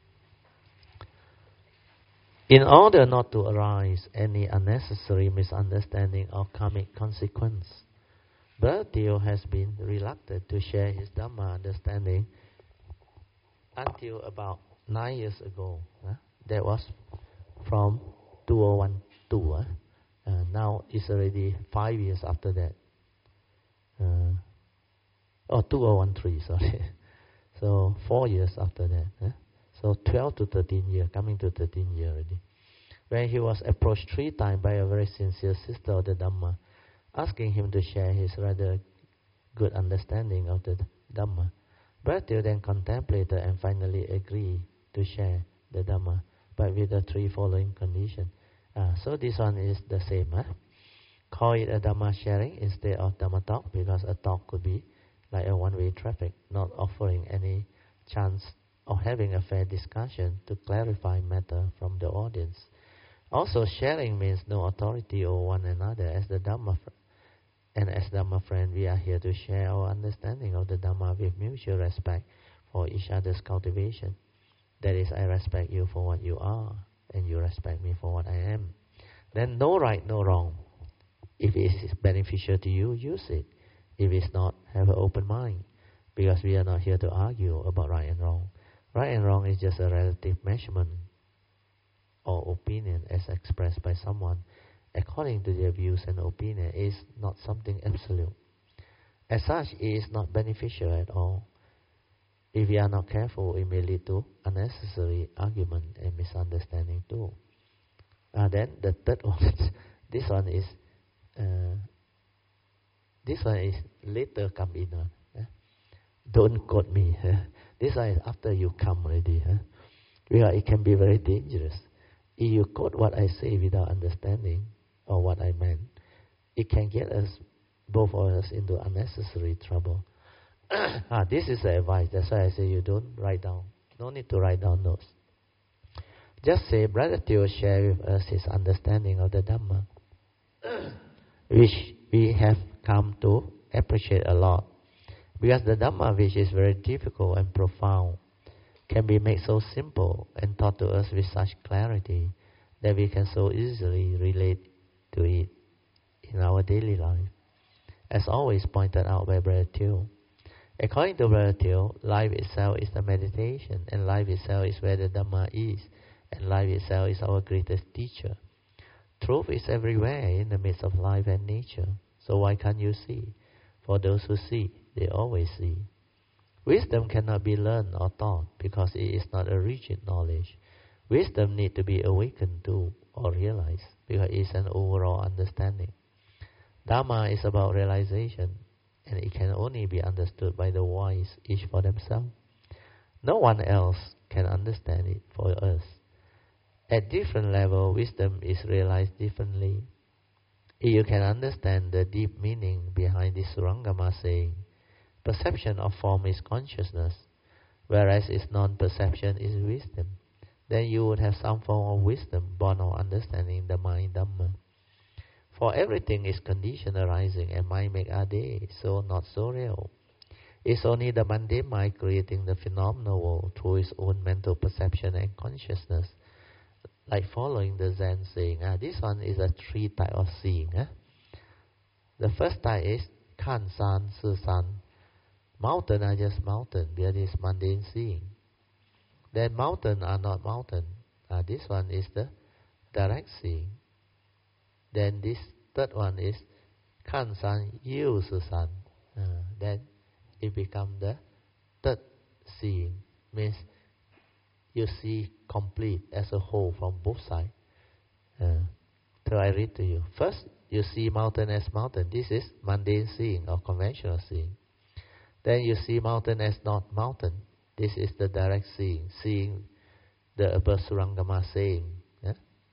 In order not to arise any unnecessary misunderstanding or karmic consequence, Bharatil has been reluctant to share his Dhamma understanding until about nine years ago. Huh? That was from two thousand twelve. Huh? Uh, now it's already five years after that. Uh, oh, two thousand three, sorry. So four years after that. Huh? So twelve to thirteen years, coming to thirteen years already. When he was approached three times by a very sincere sister of the Dhamma, asking him to share his rather good understanding of the Dhamma, Bharatil then contemplated and finally agreed to share the Dhamma, but with the three following conditions. Uh, so this one is the same. Huh? Call it a Dhamma sharing instead of Dhamma talk, because a talk could be like a one-way traffic, not offering any chance of having a fair discussion to clarify matter from the audience. Also, sharing means no authority over one another. As the Dhamma fr- and as Dhamma friend, we are here to share our understanding of the Dhamma with mutual respect for each other's cultivation. That is, I respect you for what you are, and you respect me for what I am. Then no right, no wrong. If it is beneficial to you, use it. If it's not, have an open mind, because we are not here to argue about right and wrong. Right and wrong is just a relative measurement or opinion as expressed by someone according to their views and opinion. It is not something absolute. As such, it is not beneficial at all. If we are not careful, it may lead to unnecessary argument and misunderstanding too. Uh, then the third one, this one is uh, this one is later come in. Uh, don't quote me. Uh, this one is after you come already. Uh, because it can be very dangerous. If you quote what I say without understanding or what I meant, it can get us, both of us, into unnecessary trouble. ah, this is the advice. That's why I say you don't write down. No need to write down notes. Just say, Brother Teo shared with us his understanding of the Dhamma, which we have come to appreciate a lot. Because the Dhamma, which is very difficult and profound, can be made so simple and taught to us with such clarity that we can so easily relate to it in our daily life. As always pointed out by Brother Teo. According to Brother Teo, life itself is the meditation, and life itself is where the Dhamma is, and life itself is our greatest teacher. Truth is everywhere in the midst of life and nature. So why can't you see? For those who see, they always see. Wisdom cannot be learned or taught because it is not a rigid knowledge. Wisdom needs to be awakened to or realized because it is an overall understanding. Dhamma is about realization, and it can only be understood by the wise, each for themselves. No one else can understand it for us. At different level, wisdom is realized differently. If you can understand the deep meaning behind this Surangama saying, perception of form is consciousness, whereas its non-perception is wisdom, then you would have some form of wisdom born of understanding the mind Dhamma. For everything is condition arising, and mind make ade, so not so real. It's only the mundane mind creating the phenomenal world through its own mental perception and consciousness. Like following the Zen saying, ah, this one is a three type of seeing. Eh? The first type is kan san, si san. Mountain are just mountain, because it's mundane seeing. Then mountain are not mountain. Ah, this one is the direct seeing. Then this third one is kan san yu si san. Uh, then it becomes the third seeing. Means you see complete as a whole from both sides. Uh, so I read to you. First, you see mountain as mountain. This is mundane seeing or conventional seeing. Then you see mountain as not mountain. This is the direct seeing, seeing the above Surangama saying. Yeah?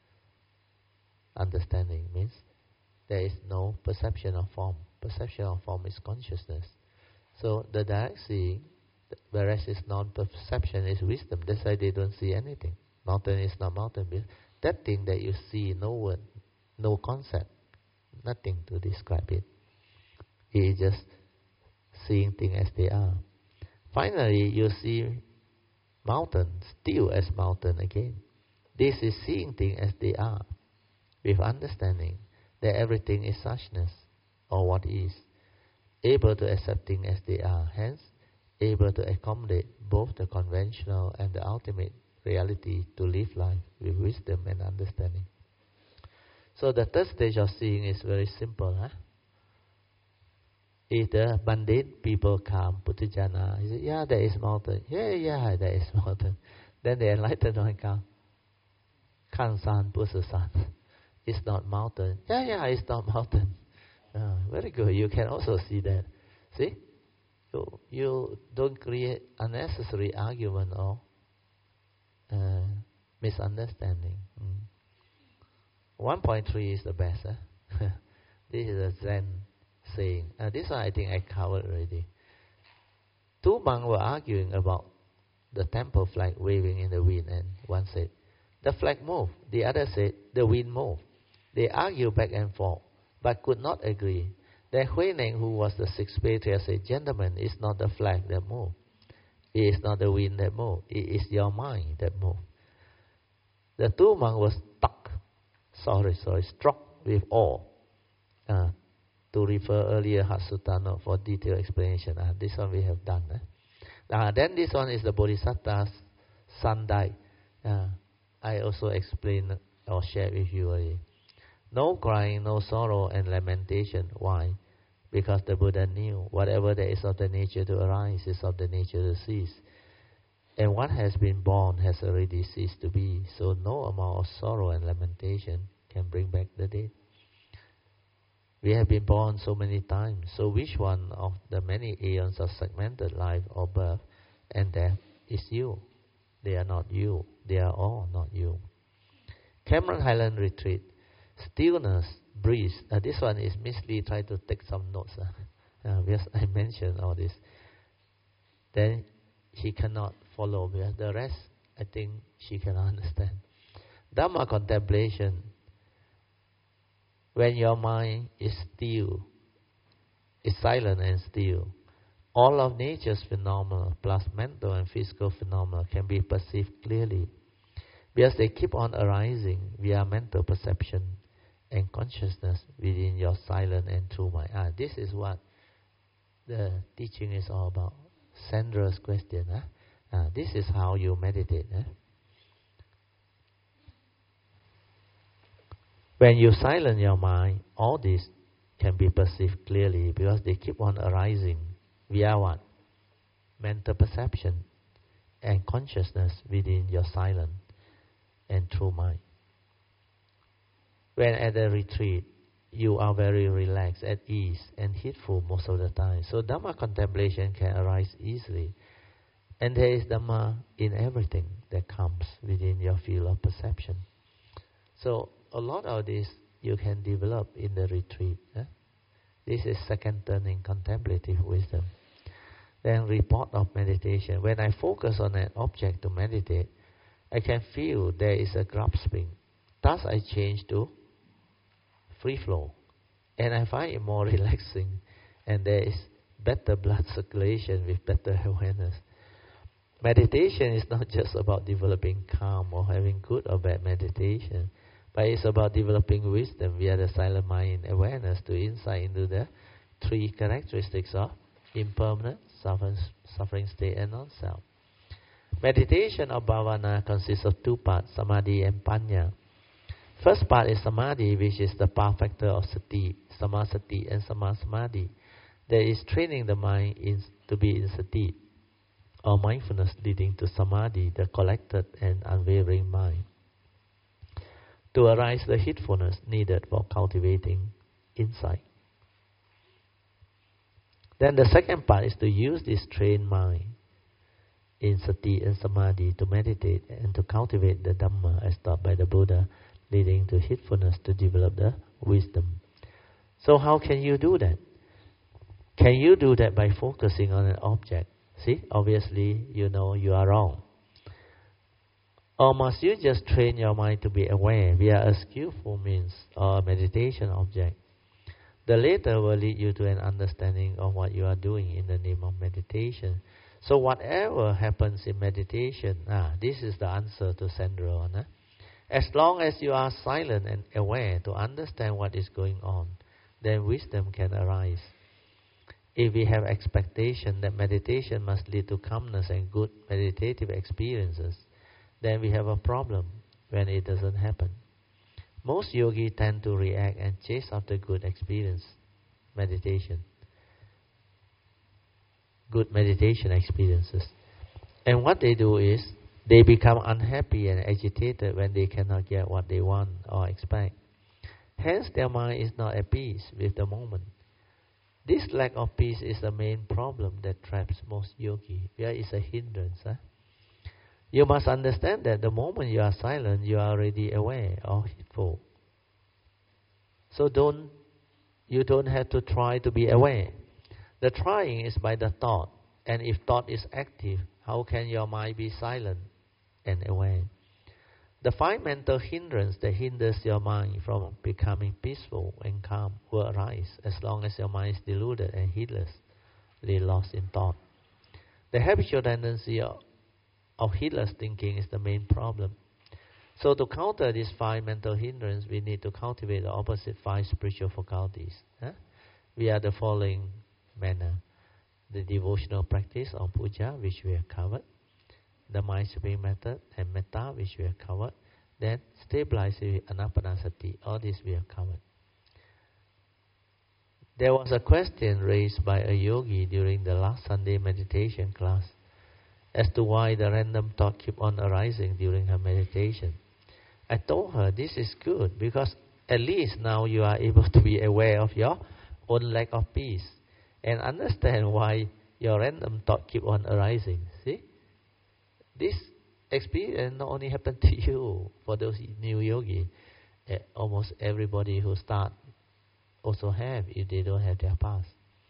Understanding means there is no perception of form. Perception of form is consciousness. So the direct seeing, whereas its non-perception is wisdom. That's why they don't see anything. Mountain is not mountain. That thing that you see, no word, no concept, nothing to describe it. It is just seeing things as they are. Finally, you see mountain still as mountain again. This is seeing things as they are, with understanding that everything is suchness, or what is, able to accept things as they are, hence able to accommodate both the conventional and the ultimate reality to live life with wisdom and understanding. So the third stage of seeing is very simple. Huh? If the mundane people come, Puthujjana, he says, yeah, there is mountain. Yeah, yeah, there is mountain. Then the enlightened one come. Kan san, pusu san. It's not mountain. Yeah, yeah, it's not mountain. Uh, very good. You can also see that. See? You, you don't create unnecessary argument or uh, misunderstanding. Mm. one point three is the best. Huh? This is a Zen saying. Uh, this one I think I covered already. Two monks were arguing about the temple flag waving in the wind, and one said, the flag moved. The other said, the wind moved. They argued back and forth, but could not agree. Then Hui Neng, who was the sixth patriarch, said, gentlemen, it's not the flag that moved. It is not the wind that moved. It is your mind that moved. The two monks were stuck, sorry, sorry, struck with awe. Uh, to refer earlier Hatsutano for detailed explanation. Uh, this one we have done. Eh? Uh, then this one is the Bodhisattva's son died. Uh, I also explained or shared with you already. No crying, no sorrow and lamentation. Why? Because the Buddha knew whatever there is of the nature to arise is of the nature to cease. And what has been born has already ceased to be. So no amount of sorrow and lamentation can bring back the dead. We have been born so many times. So which one of the many aeons of segmented life or birth and death is you? They are not you. They are all not you. Cameron Highland Retreat. Stillness, breeze. Uh, this one is Miss Lee tried to take some notes. Uh, uh, because I mentioned all this. Then she cannot follow because the rest, I think she can understand. Dhamma contemplation. When your mind is still, is silent and still, all of nature's phenomena plus mental and physical phenomena can be perceived clearly because they keep on arising via mental perception and consciousness within your silent and true mind. Ah, this is what the teaching is all about. Sandra's question. Huh? Ah, this is how you meditate. Huh? When you silence your mind, all this can be perceived clearly because they keep on arising via what? Mental perception and consciousness within your silent and true mind. When at a retreat, you are very relaxed, at ease, and heedful most of the time. So Dhamma contemplation can arise easily. And there is Dhamma in everything that comes within your field of perception. So a lot of this you can develop in the retreat. Eh? This is second turning contemplative wisdom. Then report of meditation. When I focus on an object to meditate, I can feel there is a grasping. Thus I change to free flow. And I find it more relaxing. And there is better blood circulation with better awareness. Meditation is not just about developing calm or having good or bad meditation, but it's about developing wisdom via the silent mind awareness to insight into the three characteristics of impermanent, suffering, suffering state and non-self. Meditation or bhavana consists of two parts, samadhi and panya. First part is samadhi, which is the power factor of sati, samasati and samasamadhi. That is training the mind in, to be in sati, or mindfulness leading to samadhi, the collected and unwavering mind. To arise the heedfulness needed for cultivating insight. Then the second part is to use this trained mind in sati and samadhi to meditate and to cultivate the Dhamma as taught by the Buddha, leading to heedfulness to develop the wisdom. So how can you do that? Can you do that by focusing on an object? See, obviously you know you are wrong. Or must you just train your mind to be aware via a skillful means or a meditation object? The latter will lead you to an understanding of what you are doing in the name of meditation. So whatever happens in meditation, ah, this is the answer to Sandra. Nah? As long as you are silent and aware to understand what is going on, then wisdom can arise. If we have expectation that meditation must lead to calmness and good meditative experiences, then we have a problem when it doesn't happen. Most yogis tend to react and chase after good experience, meditation, good meditation experiences. And what they do is, they become unhappy and agitated when they cannot get what they want or expect. Hence, their mind is not at peace with the moment. This lack of peace is the main problem that traps most yogis. There is a hindrance. Huh? You must understand that the moment you are silent, you are already aware or heedful. So don't, you don't have to try to be aware. The trying is by the thought. And if thought is active, how can your mind be silent and aware? The five mental hindrances that hinders your mind from becoming peaceful and calm will arise as long as your mind is deluded and heedlessly lost in thought. The habitual tendency of, of heedless thinking is the main problem. So to counter these five mental hindrances, we need to cultivate the opposite five spiritual faculties. Huh? We are the following manner. The devotional practice of puja, which we have covered. The mind sweeping method and metta, which we have covered. Then stabilizing with anapanasati. All this we have covered. There was a question raised by a yogi during the last Sunday meditation class as to why the random thought keep on arising during her meditation. I told her this is good because at least now you are able to be aware of your own lack of peace and understand why your random thought keep on arising. See? This experience not only happened to you, for those new yogi, uh, almost everybody who start also have if they don't have their past.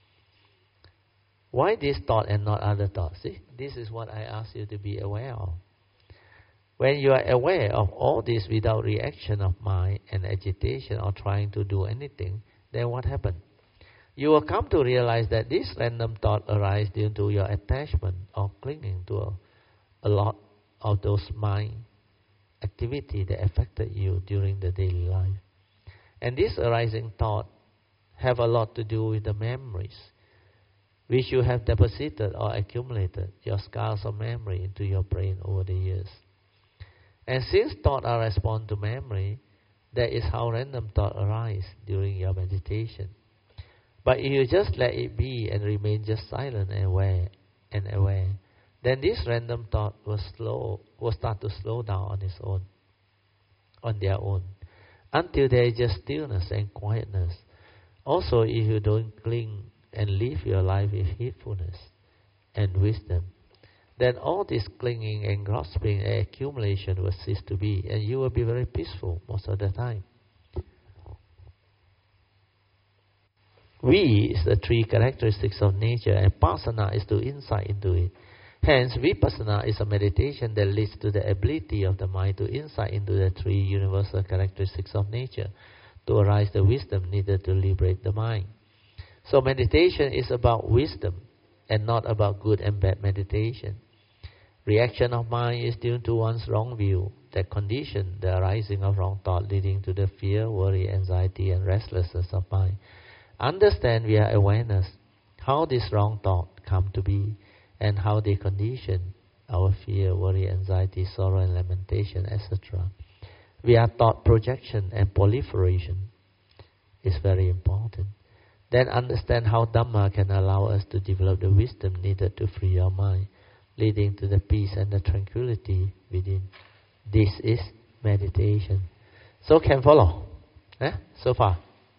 Why this thought and not other thoughts? See? This is what I ask you to be aware of. When you are aware of all this without reaction of mind and agitation or trying to do anything, then what happens? You will come to realize that this random thought arises due to your attachment or clinging to a, a lot of those mind activity that affected you during the daily life. And this arising thought have a lot to do with the memories which you have deposited or accumulated, your scars of memory into your brain over the years. And since thought are response to memory, that is how random thought arise during your meditation. But if you just let it be and remain just silent and aware and aware, then this random thought will slow, will start to slow down on its own, on their own, until there is just stillness and quietness. Also, if you don't cling and live your life with heedfulness and wisdom, then all this clinging and grasping and accumulation will cease to be, and you will be very peaceful most of the time. We is the three characteristics of nature, and Pasana is to insight into it. Hence, Vipassana is a meditation that leads to the ability of the mind to insight into the three universal characteristics of nature, to arise the wisdom needed to liberate the mind. So meditation is about wisdom and not about good and bad meditation. Reaction of mind is due to one's wrong view that condition the arising of wrong thought, leading to the fear, worry, anxiety, and restlessness of mind. Understand via awareness how this wrong thought come to be and how they condition our fear, worry, anxiety, sorrow, and lamentation, et cetera. Via thought projection and proliferation is very important. Then understand how Dhamma can allow us to develop the wisdom needed to free our mind, leading to the peace and the tranquility within. This is meditation. So can follow? Eh? So far?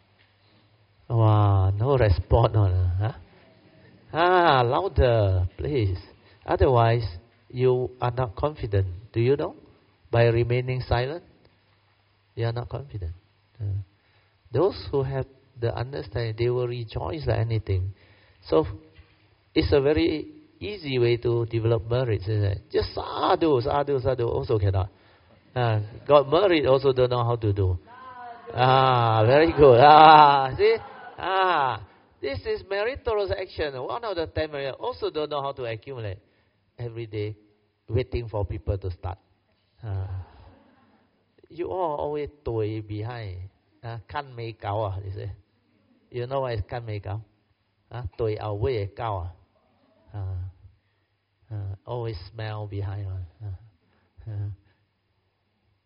Wow, no response on it, huh? Ah, louder, please. Otherwise, you are not confident. Do you know? By remaining silent, you are not confident. Uh, those who have the understanding, they will rejoice like anything. So, it's a very easy way to develop merit, isn't it? Just sadhu, sadhu, sadhu also cannot. Uh, got merit also don't know how to do. Ah, very good. Ah, see? Ah, this is meritorious action. One of the ten merit also don't know how to accumulate. Every day, waiting for people to start. Ah. You all always toy behind. Ah, can make gao, you say. You know what is can make gao? Ah, toy our way gao. Ah. Uh, always smell behind one. Uh, uh,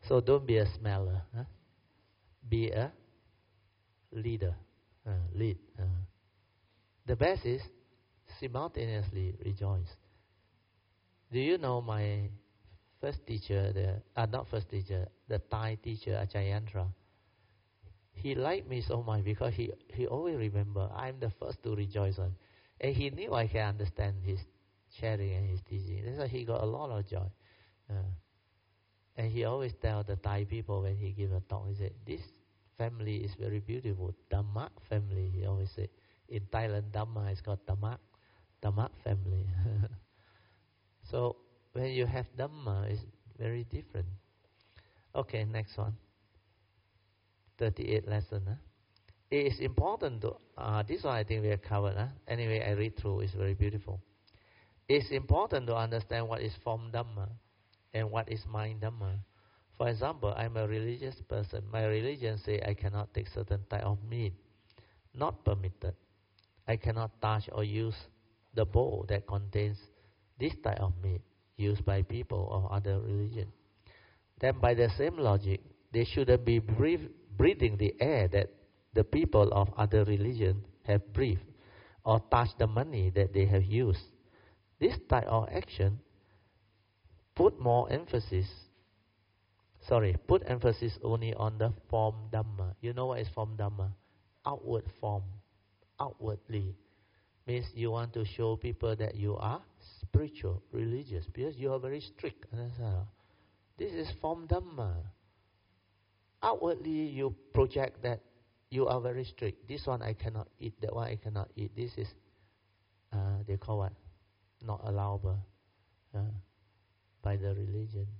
So don't be a smeller. Huh? Be a leader. Uh, lead. Uh. The best is simultaneously rejoice. Do you know my first teacher, the uh, not first teacher, the Thai teacher, Achayantra? He liked me so much because he, he always remember I'm the first to rejoice on. And he knew I can understand his sharing and his teaching. That's why he got a lot of joy. Uh, and he always tell the Thai people when he give a talk, he said, this family is very beautiful. Dhamma family, he always say. In Thailand, Dhamma is called Dhamma. Dhamma family. So when you have Dhamma, it's very different. Okay, next one. thirty-eight lesson. Huh? It is important to, uh, this one I think we have covered. Huh? Anyway, I read through, it's very beautiful. It's important to understand what is form Dhamma and what is mind Dhamma. For example, I'm a religious person. My religion says I cannot take certain type of meat. Not permitted. I cannot touch or use the bowl that contains this type of meat used by people of other religion. Then by the same logic, they shouldn't be breathe, breathing the air that the people of other religion have breathed or touch the money that they have used. This type of action put more emphasis, sorry, put emphasis only on the form Dhamma. You know what is form Dhamma? Outward form, outwardly. Means you want to show people that you are spiritual, religious, because you are very strict. This is form Dhamma. Outwardly you project that you are very strict. This one I cannot eat, that one I cannot eat. This is, uh, they call what? Not allowable uh, by the religion.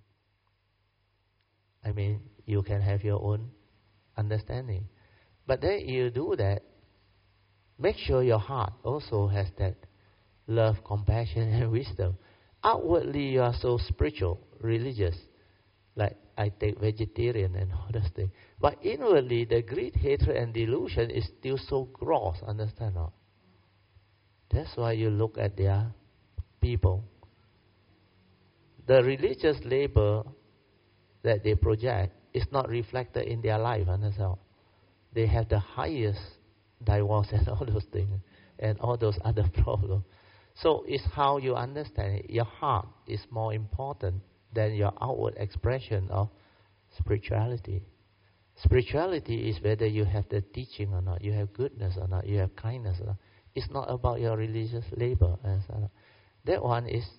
I mean, you can have your own understanding. But then you do that, make sure your heart also has that love, compassion, and wisdom. Outwardly you are so spiritual, religious, like I take vegetarian and all those things. But inwardly the greed, hatred, and delusion is still so gross, understand or not? That's why you look at their people. The religious labor that they project is not reflected in their life, understand? They have the highest divorce and all those things and all those other problems. So it's how you understand it. Your heart is more important than your outward expression of spirituality. Spirituality is whether you have the teaching or not, you have goodness or not, you have kindness or not. It's not about your religious labor. That one is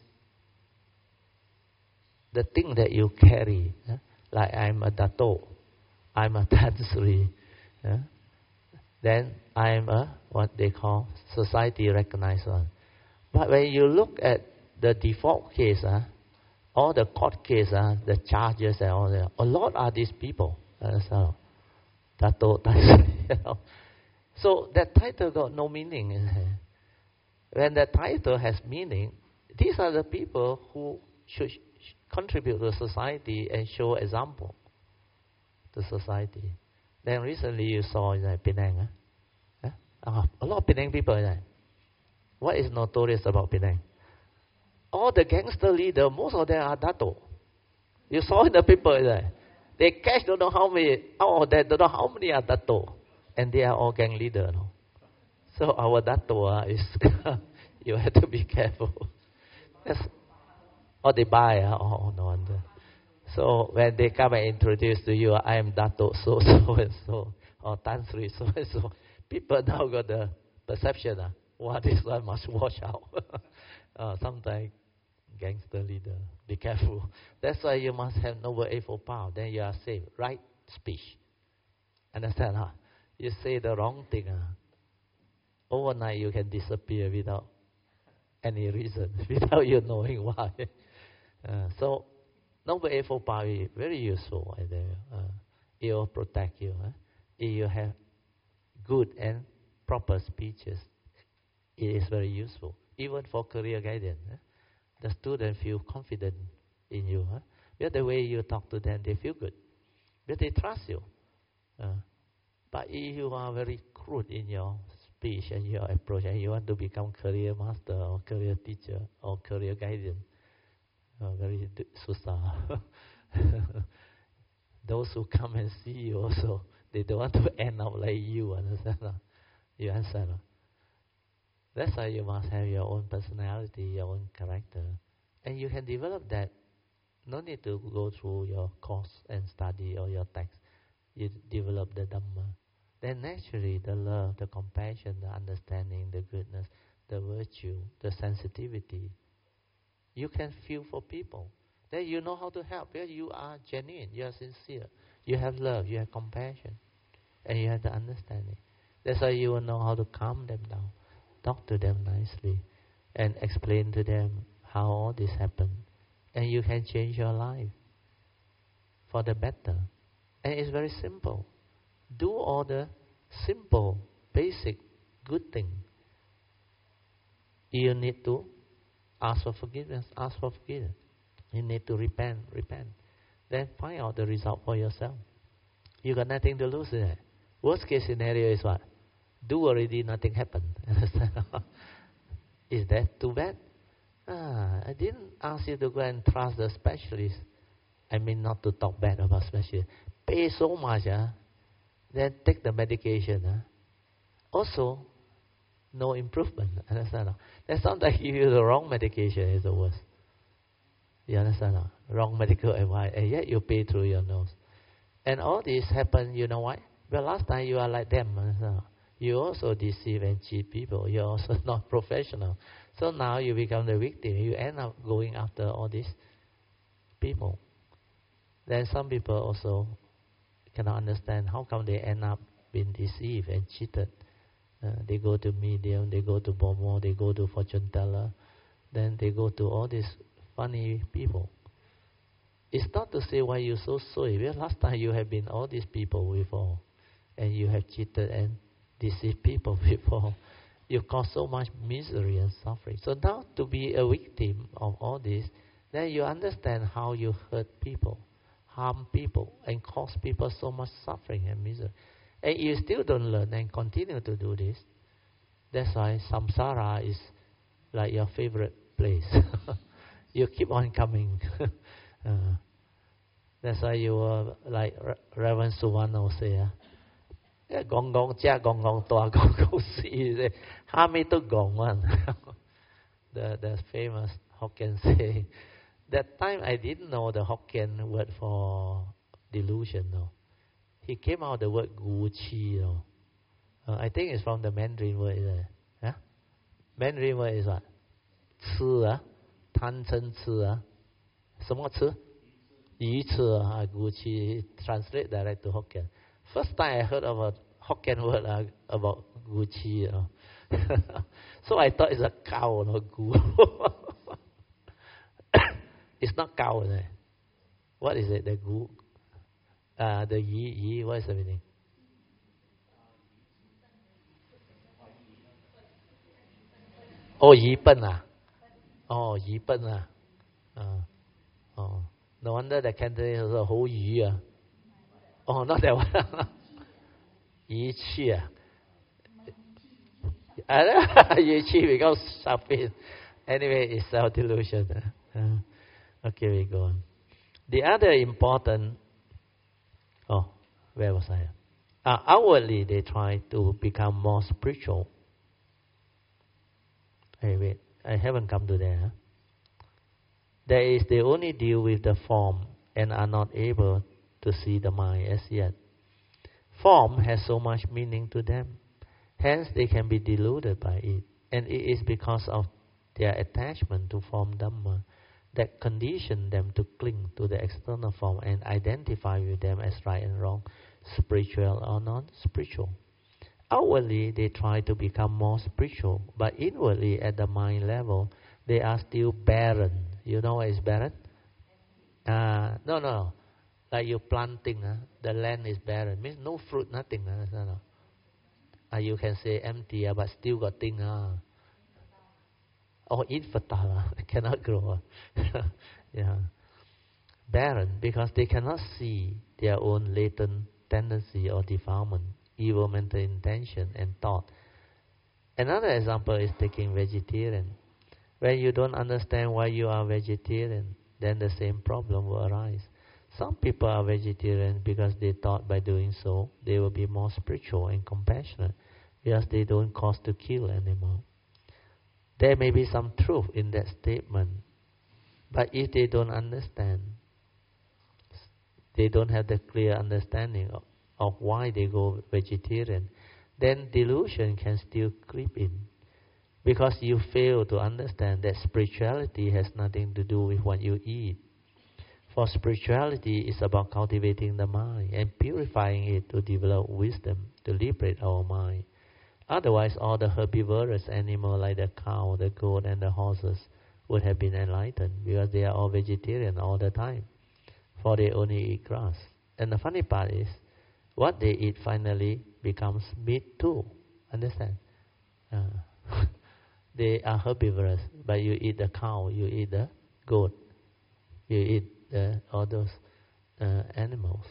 the thing that you carry. Like I'm a Dato, I'm a Tan Sri. Then I'm a, what they call, society recognized one. But when you look at the default case, uh, all the court case, uh, the charges and all that, a lot are these people. Uh, so, Dato, you know. So that title got no meaning. When that title has meaning, these are the people who should sh- contribute to society and show example to society. Then recently you saw in like, Penang, huh? uh, a lot of Penang people. Uh, what is notorious about Penang? All the gangster leaders, most of them are Dato. You saw in the paper, uh, they catch don't know how many, out of that don't know how many are Dato. And they are all gang leaders. No? So our Dato uh, is, you have to be careful. That's, or they buy, uh, oh no wonder. So when they come and introduce to you, I am Dato so so and so, or Tan Sri so and so, people now got the perception, uh, wow, this one must watch out. uh, sometimes gangster leader, be careful. That's why you must have noble eightfold path, then you are safe. Right speech. Understand, huh? You say the wrong thing, uh, overnight you can disappear without any reason, without you knowing why. uh, so, Noble Eightfold Path is very useful. Uh, it will protect you. Huh? If you have good and proper speeches, it is very useful. Even for career guidance, huh? The student feel confident in you. Huh? Because the way you talk to them, they feel good. Because they trust you. Uh, but if you are very crude in your speech and your approach, and you want to become career master or career teacher or career guidance, Uh, very susah. those who come and see you also, they don't want to end up like you, understand? You understand? That's why you must have your own personality, your own character. And you can develop that. No need to go through your course and study or your text. You develop the Dhamma. Then naturally the love, the compassion, the understanding, the goodness, the virtue, the sensitivity, you can feel for people. Then you know how to help. Yeah, you are genuine, you are sincere. You have love, you have compassion, and you have the understanding. That's why you will know how to calm them down, talk to them nicely, and explain to them how all this happened. And you can change your life for the better. And it's very simple. Do all the simple, basic, good thing. You need to ask for forgiveness, ask for forgiveness. You need to repent, repent. Then find out the result for yourself. You got nothing to lose there. Worst case scenario is what? Do already, nothing happened. Is that too bad? Ah, I didn't ask you to go and trust the specialist. I mean, not to talk bad about specialists. Pay so much, ah, then take the medication. Ah. Also, no improvement. Understand? That sometimes give you the wrong medication is the worst. You understand? Wrong medical advice, and yet you pay through your nose. And all this happen, you know why? Well, last time you are like them. Understand? You also deceive and cheat people. You're also not professional. So now you become the victim. You end up going after all these people. Then some people also cannot understand how come they end up being deceived and cheated. Uh, they go to medium, they go to Bomo, they go to fortune teller, then they go to all these funny people. It's not to say why you're so sorry. Well, last time you have been all these people before, and you have cheated and deceived people before. You caused so much misery and suffering. So now to be a victim of all this, then you understand how you hurt people, harm people, and cause people so much suffering and misery. And you still don't learn and continue to do this. That's why samsara is like your favorite place. You keep on coming. uh, that's why you were like Reverend Suwano say, uh, gong gong cha gong gong toa gong gong si. How many to gong one? The the famous Hokkien say. That time I didn't know the Hokkien word for delusion. No. He came out the word gu chi. You know. uh, I think it's from the Mandarin word. Is it? Huh? Mandarin word is what? 吃啊，贪嗔痴啊，什么吃？愚痴啊，gu chi. Translate direct to Hokkien. First time I heard about Hokkien word uh, about gu chi. You know. So I thought it's a cow, not gu. It's not cow. Is it? What is it? The gu. Uh, the yi, yi, what is the meaning? Oh, yi pen ah. Oh, yi pen ah. Uh, oh, no wonder the Cantonese is a whole yi ah. Oh, not that one. Yi chi ah. Yi chi becomes sharpie. Anyway, it's self-delusion. Uh, okay, we go on. The other important. Oh, where was I? Uh, outwardly, they try to become more spiritual. Hey, wait, I haven't come to there. Huh? There is they only deal with the form and are not able to see the mind as yet. Form has so much meaning to them, hence they can be deluded by it. And it is because of their attachment to form Dhamma that condition them to cling to the external form and identify with them as right and wrong, spiritual or non-spiritual. Outwardly, they try to become more spiritual, but inwardly, at the mind level, they are still barren. You know what is barren? Uh, no, no. Like you're planting, uh, the land is barren. Means no fruit, nothing. Uh, no, no. Uh, you can say empty, uh, but still got thing. Uh. Or infertile, uh, cannot grow. Uh. Yeah. Barren, because they cannot see their own latent tendency or defilement, evil mental intention and thought. Another example is taking vegetarian. When you don't understand why you are vegetarian, then the same problem will arise. Some people are vegetarian because they thought by doing so they will be more spiritual and compassionate because they don't cause to kill anymore. There may be some truth in that statement, but if they don't understand, they don't have the clear understanding of, of why they go vegetarian, then delusion can still creep in. Because you fail to understand that spirituality has nothing to do with what you eat. For spirituality is about cultivating the mind and purifying it to develop wisdom, to liberate our mind. Otherwise, all the herbivorous animals like the cow, the goat, and the horses would have been enlightened because they are all vegetarian all the time, for they only eat grass. And the funny part is, what they eat finally becomes meat too. Understand? Uh, they are herbivorous, but you eat the cow, you eat the goat, you eat the, all those uh, animals.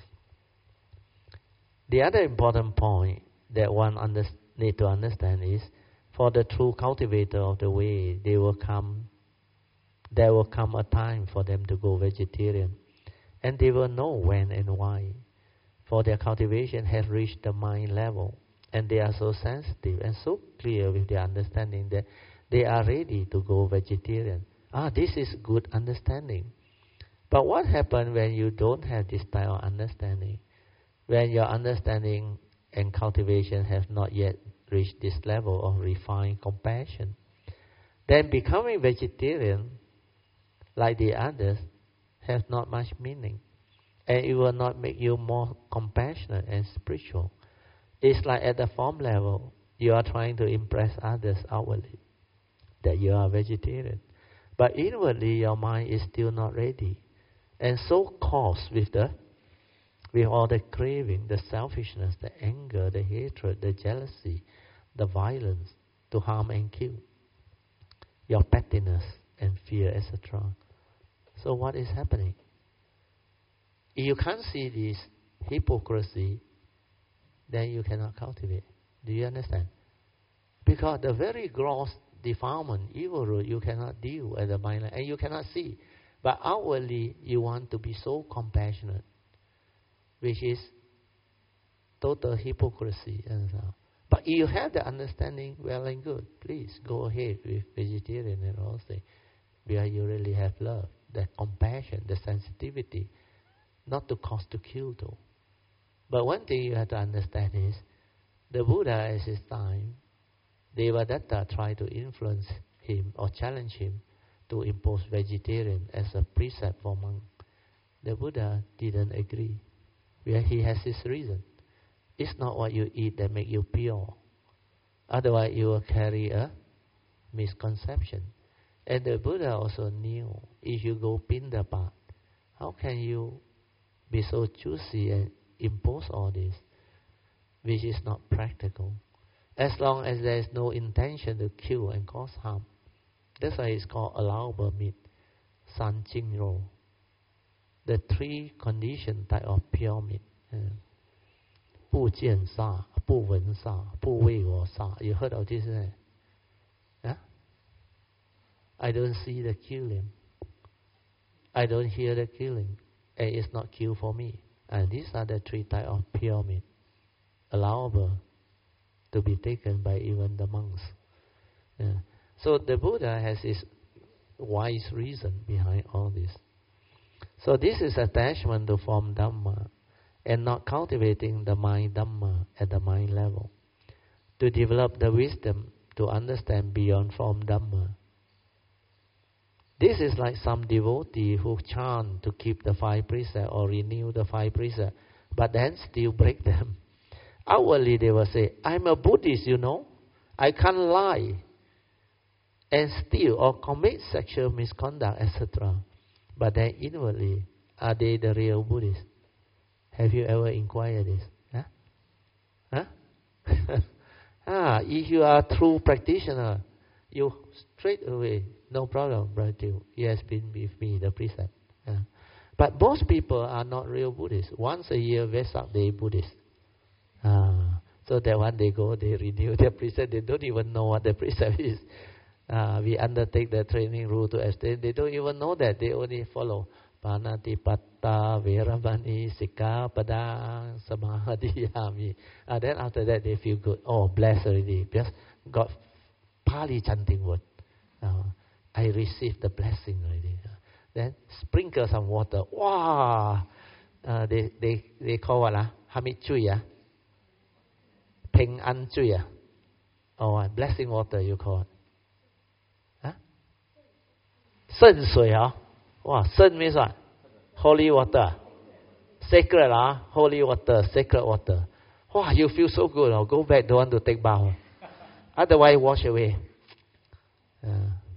The other important point that one under, need to understand is, for the true cultivator of the way, they will come. There will come a time for them to go vegetarian, and they will know when and why. For their cultivation has reached the mind level, and they are so sensitive and so clear with their understanding that they are ready to go vegetarian. Ah, this is good understanding. But what happens when you don't have this type of understanding? When your understanding and cultivation have not yet reached this level of refined compassion, then becoming vegetarian, like the others, has not much meaning. And it will not make you more compassionate and spiritual. It's like at the form level, you are trying to impress others outwardly that you are vegetarian. But inwardly, your mind is still not ready. And so caused with the with all the craving, the selfishness, the anger, the hatred, the jealousy, the violence to harm and kill, your pettiness and fear, et cetera. So what is happening? If you can't see this hypocrisy, then you cannot cultivate. Do you understand? Because the very gross defilement, evil root, you cannot deal at the mind, and you cannot see. But outwardly, you want to be so compassionate, which is total hypocrisy. And so. But if you have the understanding, well and good, please go ahead with vegetarian and all things, because you really have love, the compassion, the sensitivity, not to cause to kill though. But one thing you have to understand is, the Buddha at his time, Devadatta tried to influence him or challenge him to impose vegetarian as a precept for monk. The Buddha didn't agree. Well, he has his reason. It's not what you eat that make you pure. Otherwise, you will carry a misconception. And the Buddha also knew, if you go Pindapat, how can you be so choosy and impose all this, which is not practical, as long as there is no intention to kill and cause harm. That's why it's called allowable meat, San Jing Ro. The three condition type of pure meat. Bu jian sa, bu wen sa, bu wei wo sa. You heard of this, right? Yeah? I don't see the killing. I don't hear the killing. And it's not kill for me. And these are the three types of pure meat, allowable to be taken by even the monks. Yeah. So the Buddha has his wise reason behind all this. So this is attachment to form Dhamma and not cultivating the mind Dhamma at the mind level. To develop the wisdom to understand beyond form Dhamma. This is like some devotee who chant to keep the five precepts or renew the five precepts, but then still break them. Outwardly they will say, I'm a Buddhist, you know. I can't lie and steal or commit sexual misconduct, et cetera. But then inwardly, are they the real Buddhists? Have you ever inquired this? Huh? Huh? ah, if you are a true practitioner, you straight away, no problem, brother. He has been with me, the precept. Yeah. But most people are not real Buddhists. Once a year, Vesak Day Buddhist. Ah, so that one they go, they renew their precept. They don't even know what the precept is. Uh, we undertake the training rule to abstain. They don't even know that. They only follow. Panatipatta Veramani Sikapada Samadhiyami. And then after that they feel good. Oh, blessed already. Just got Pali chanting word. Uh, I received the blessing already. Uh, then sprinkle some water. Wow! Uh, they, they, they call what? Uh, Hamid Chui. Uh? Peng An Chui. Uh? Oh, uh, blessing water you call it. Huh? Sen Sui. Uh? Wow, Sen means what? Holy water. Sacred, uh? Holy water, sacred water. Wow, you feel so good. I'll go back, don't want to take bath. Otherwise, wash away. Uh,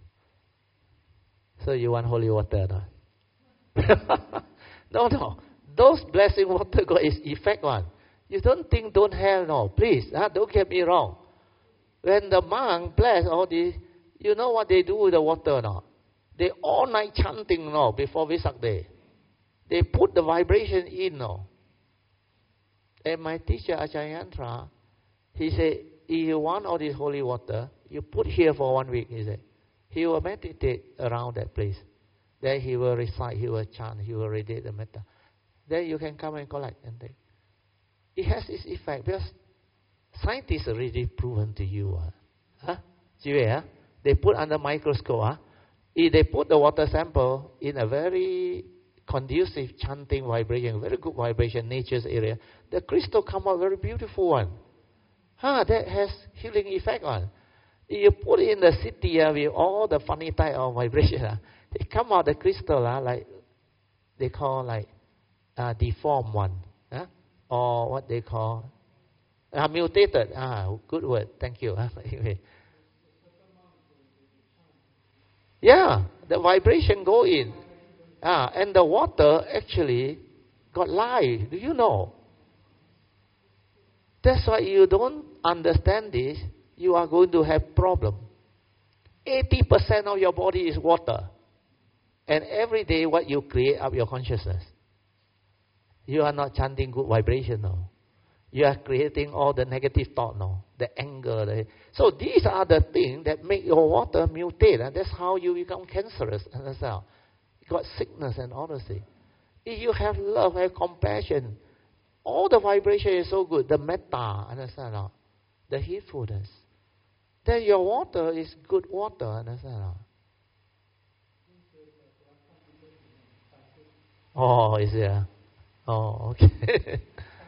so you want holy water, no? no, no. Those blessing water got its effect one. You don't think don't have, no. Please, uh, don't get me wrong. When the monk bless all this, you know what they do with the water, no? They all night chanting, no, before Vesak Day. They put the vibration in, no. And my teacher, Achayantra, he said, if you want all this holy water, you put here for one week, he said. He will meditate around that place. Then he will recite, he will chant, he will radiate the metta. Then you can come and collect and take. It has its effect because scientists already proven to you. Uh, huh? Huh? They put under microscope. Uh, if they put the water sample in a very conducive chanting vibration, very good vibration, nature's area, the crystal come out very beautiful one. Huh, that has healing effect on. If you put it in the city uh, with all the funny type of vibration, uh, it come out the crystal uh, like they call like uh, deformed one, uh, or what they call uh, mutated. Ah, good word. Thank you. Uh, anyway. Yeah, the vibration go in. Ah, and the water actually got life. Do you know? That's why you don't understand this, you are going to have problem. eighty percent of your body is water. And every day what you create up your consciousness. You are not chanting good vibration now. You are creating all the negative thought now. The anger. The, so these are the things that make your water mutate. And that's how you become cancerous. Understand? You got sickness and all those things. If you have love, have compassion, all the vibration is so good. The metta, understand? Or? The heedfulness. Then your water is good water, understand? Or? Oh, is it? Oh, okay.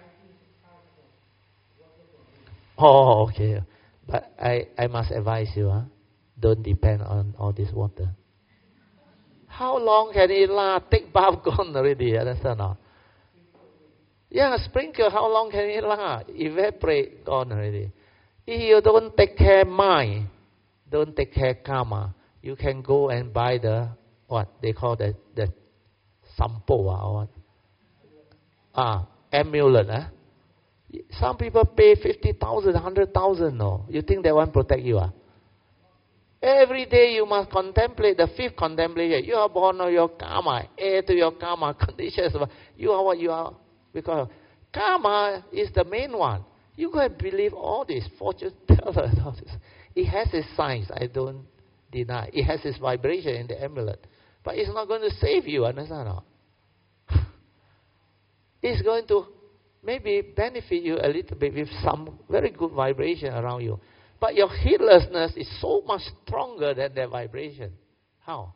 oh, okay. But I, I must advise you, huh? Don't depend on all this water. How long can it last? Take bath gone already, understand? Or? Yeah, sprinkle, how long can it last? Evaporate, gone already. If you don't take care mind, don't take care karma, you can go and buy the, what they call the, the sampo or what? Ah, amulet. Eh? Some people pay fifty thousand, one hundred thousand, no. You think that one protect you? Ah? Every day you must contemplate the fifth contemplation. You are born of your karma, heir to your karma, conditions. You are what you are. Because karma is the main one. You go and believe all this, fortune teller, all this. It has its signs, I don't deny. It has its vibration in the amulet. But it's not going to save you, understand? Or? It's going to maybe benefit you a little bit with some very good vibration around you. But your heedlessness is so much stronger than that vibration. How?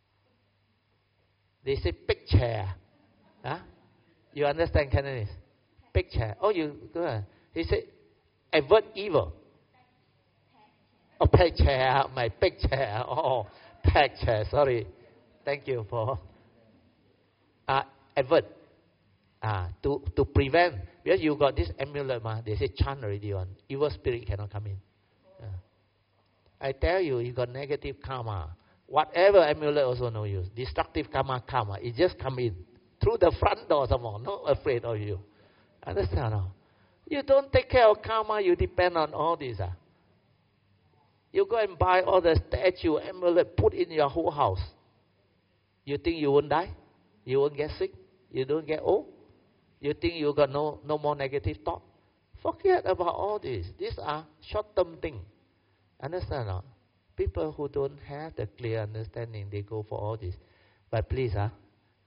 They say picture. Huh? You understand Cantonese? Picture. Oh, you go ahead. He said, avert evil. Oh, picture. My picture. Oh, picture. Sorry. Thank you for. Uh, avert. Uh, to, to prevent. Because you got this amulet, ma, they say chant already on. Evil spirit cannot come in. Uh, I tell you, you got negative karma. Whatever amulet also no use. Destructive karma, karma. It just come in. Through the front door, someone, not afraid of you. Understand? No? You don't take care of karma, you depend on all this. Ah. You go and buy all the statue, amulet, put in your whole house. You think you won't die? You won't get sick? You don't get old? You think you got no, no more negative thought? Forget about all this. These are short-term things. Understand? No? People who don't have the clear understanding, they go for all this. But please, ah.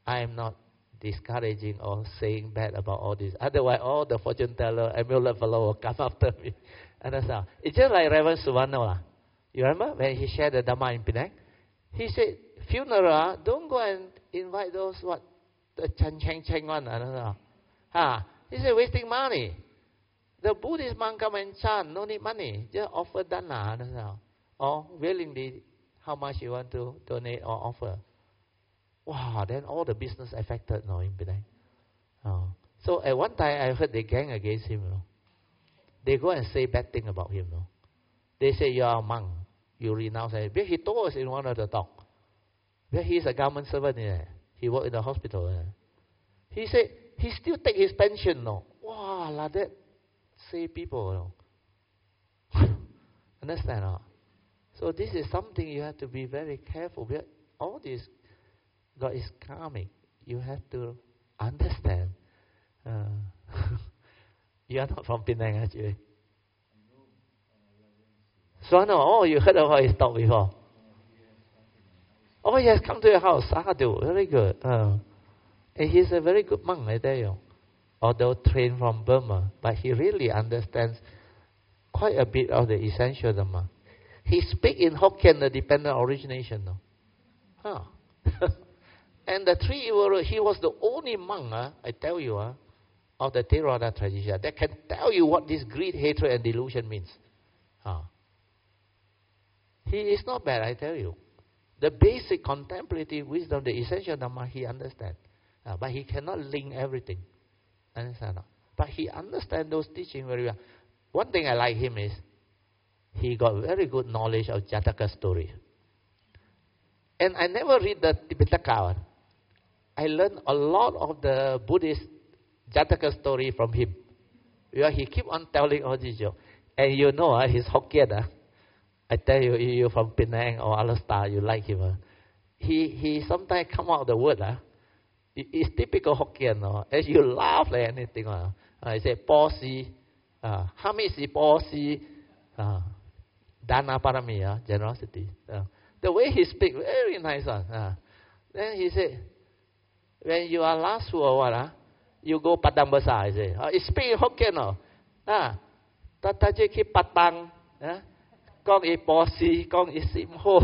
I am not discouraging or saying bad about all this. Otherwise, all the fortune teller, amulet fellow will come after me. Understand? It's just like Reverend Suvarno. You remember when he shared the Dhamma in Penang? He said, funeral, don't go and invite those, what, the Chan Cheng Cheng one. Understand? Ha. He said, wasting money. The Buddhist monk come and chant, no need money. Just offer dana. Understand? Or willingly, how much you want to donate or offer. Wow, then all the business affected no, in Penang. Oh. So at one time, I heard they gang against him. You know. They go and say bad thing about him. You know. They say, you are a monk. You renounce it. But he told us in one of the talk. But he's a government servant. Yeah. He worked in the hospital. Yeah. He said, he still take his pension. No. Wow, like that. Say people. You know. Understand? No? So this is something you have to be very careful. All this God is karmic. You have to understand. Uh, you are not from Penang, actually. So no, oh, you heard about his talk before. Oh, he has come to your house. Sadhu, very good. Uh, and he's a very good monk, I tell you. Although trained from Burma, but he really understands quite a bit of the essential Dhamma. He speaks in Hokkien, the dependent origination. No? Huh. And the three evil, he was the only monk, uh, I tell you, uh, of the Theravada tradition that can tell you what this greed, hatred, and delusion means. Uh. He is not bad, I tell you. The basic contemplative wisdom, the essential Dhamma, he understands. Uh, but he cannot link everything. Understand? But he understands those teachings very well. One thing I like him is, he got very good knowledge of Jataka story. And I never read the Tipitaka. I learned a lot of the Buddhist Jataka story from him. Yeah, he keep on telling all these jokes. And you know, uh, he's Hokkien. Uh. I tell you, you're from Penang or Alastar, you like him. Uh. He he sometimes come out the word. Uh. It's typical Hokkien. Uh. As you laugh like anything. Uh. I say, Po Si. Uh, Hamisi Po Si. Uh, Dana Parami, uh, generosity. Uh. The way he speaks, very nice one. Uh. Then he said, when you are last or what, uh, you go Padang Besar, I say. Uh, it's speaking Hokkien, no? Ah, Tataje ki Patang, Kong i Posi, Kong i Sim Ho.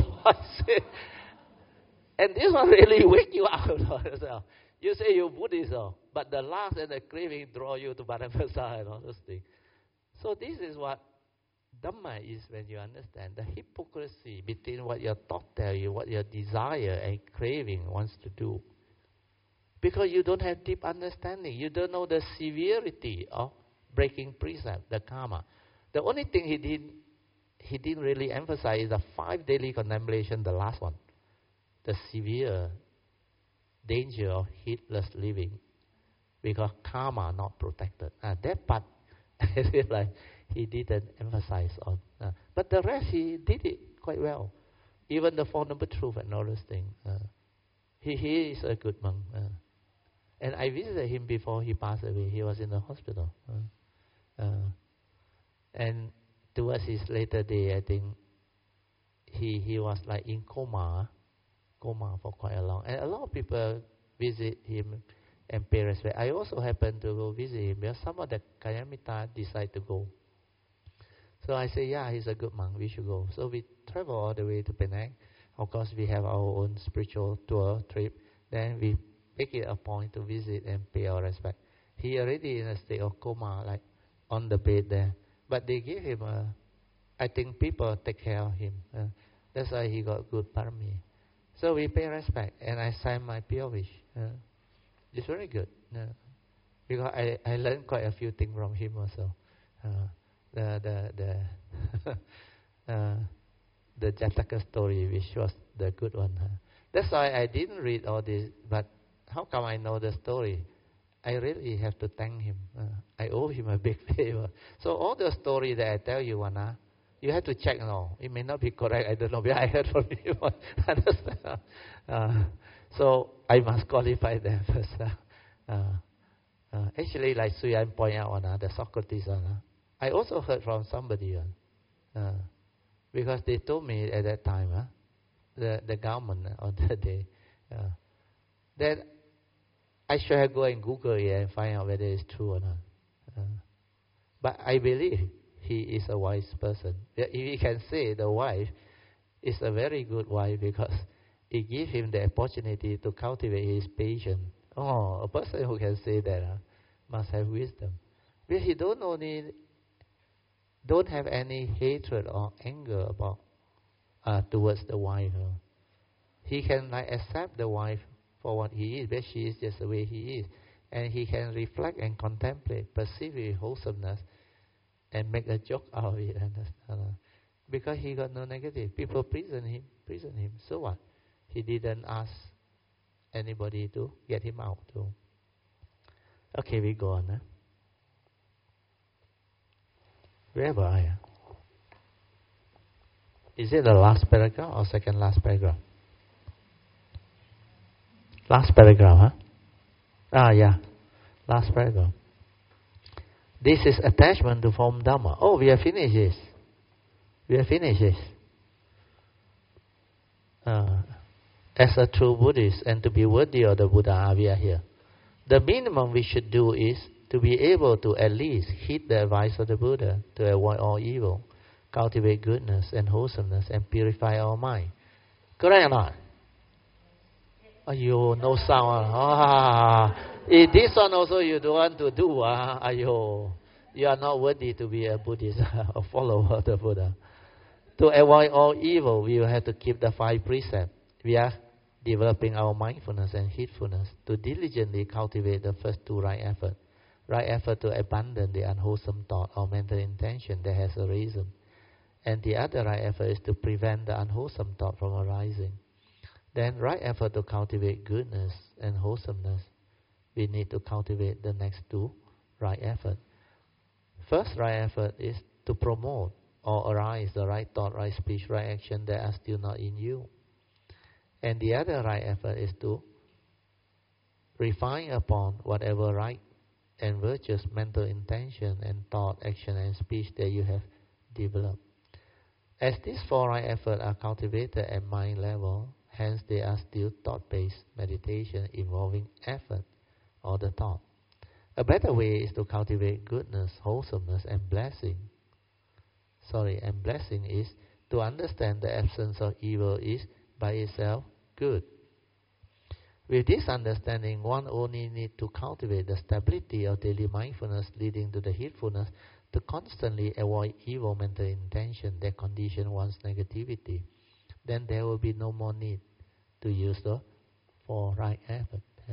And this one really wake you up. No? You say you're Buddhist, no? But the lust and the craving draw you to Padang Besar and all those things. So this is what Dhamma is when you understand the hypocrisy between what your thought tell you, what your desire and craving wants to do. Because you don't have deep understanding. You don't know the severity of breaking precept, the karma. The only thing he did, he didn't really emphasize is the five daily contemplation, the last one. The severe danger of heedless living. Because karma not protected. Uh, that part, I realize he didn't emphasize on. Uh, but the rest, he did it quite well. Even the Four Noble Truths and all those things. Uh, he, he is a good monk. Uh, and I visited him before he passed away. He was in the hospital. Uh, uh, and towards his later day, I think, he, he was like in coma. Coma for quite a long. And a lot of people visit him and pay respect. I also happened to go visit him because some of the Kayamita decide to go. So I say, yeah, he's a good monk, we should go. So we travel all the way to Penang. Of course, we have our own spiritual tour trip. Then we make it a point to visit and pay our respect. He already in a state of coma, like on the bed there. But they gave him a, I think people take care of him. Uh, that's why he got good parami. So we pay respect, and I sign my P O wish. Uh, it's very good. Uh, because I, I learned quite a few things from him also. Uh, the the the uh, the Jataka story, which was the good one. Huh? That's why I didn't read all this. But how come I know the story? I really have to thank him. Uh, I owe him a big favor. So all the story that I tell you, Wana, you have to check. No, it may not be correct. I don't know. But I heard from him. Understand? Uh, so I must qualify them first. Uh, uh, actually, like Suyan pointed out, Wana, the Socrates one. Uh, I also heard from somebody, uh, uh, because they told me at that time, uh, the, the government uh, on that day, uh, that I should have go and Google it and find out whether it's true or not. Uh, but I believe he is a wise person. If he can say the wife is a very good wife because it gives him the opportunity to cultivate his patience. Oh, a person who can say that uh, must have wisdom. But he don't only don't have any hatred or anger about uh, towards the wife. Uh. He can like accept the wife for what he is, but she is just the way he is, and he can reflect and contemplate, perceive with wholesomeness, and make a joke out of it. Understand? Because he got no negative. People prison him, prison him. So what? He didn't ask anybody to get him out too. Okay, we go on. Huh? Where were I? Is it the last paragraph or second last paragraph? Last paragraph, huh? Ah, yeah. Last paragraph. This is attachment to form Dhamma. Oh, we have finished this. We have finished this. Uh, as a true Buddhist and to be worthy of the Buddha, we are here. The minimum we should do is to be able to at least heed the advice of the Buddha to avoid all evil, cultivate goodness and wholesomeness, and purify our mind. Correct or not? Ayo, no sound. Ah, if this one also you don't want to do, ah, ayo, you are not worthy to be a Buddhist, a follower of the Buddha. To avoid all evil, we will have to keep the five precepts. We are developing our mindfulness and heedfulness to diligently cultivate the first two right efforts. Right effort to abandon the unwholesome thought or mental intention that has arisen. And the other right effort is to prevent the unwholesome thought from arising. Then right effort to cultivate goodness and wholesomeness. We need to cultivate the next two right effort. First right effort is to promote or arise the right thought, right speech, right action that are still not in you. And the other right effort is to refine upon whatever right and virtuous mental intention and thought, action and speech that you have developed. As these four right efforts are cultivated at mind level, hence they are still thought-based meditation involving effort or the thought. A better way is to cultivate goodness, wholesomeness and blessing. Sorry, and blessing is to understand the absence of evil is by itself good. With this understanding, one only needs to cultivate the stability of daily mindfulness leading to the heedfulness to constantly avoid evil mental intention that condition one's negativity. Then there will be no more need to use the four right effort. Uh,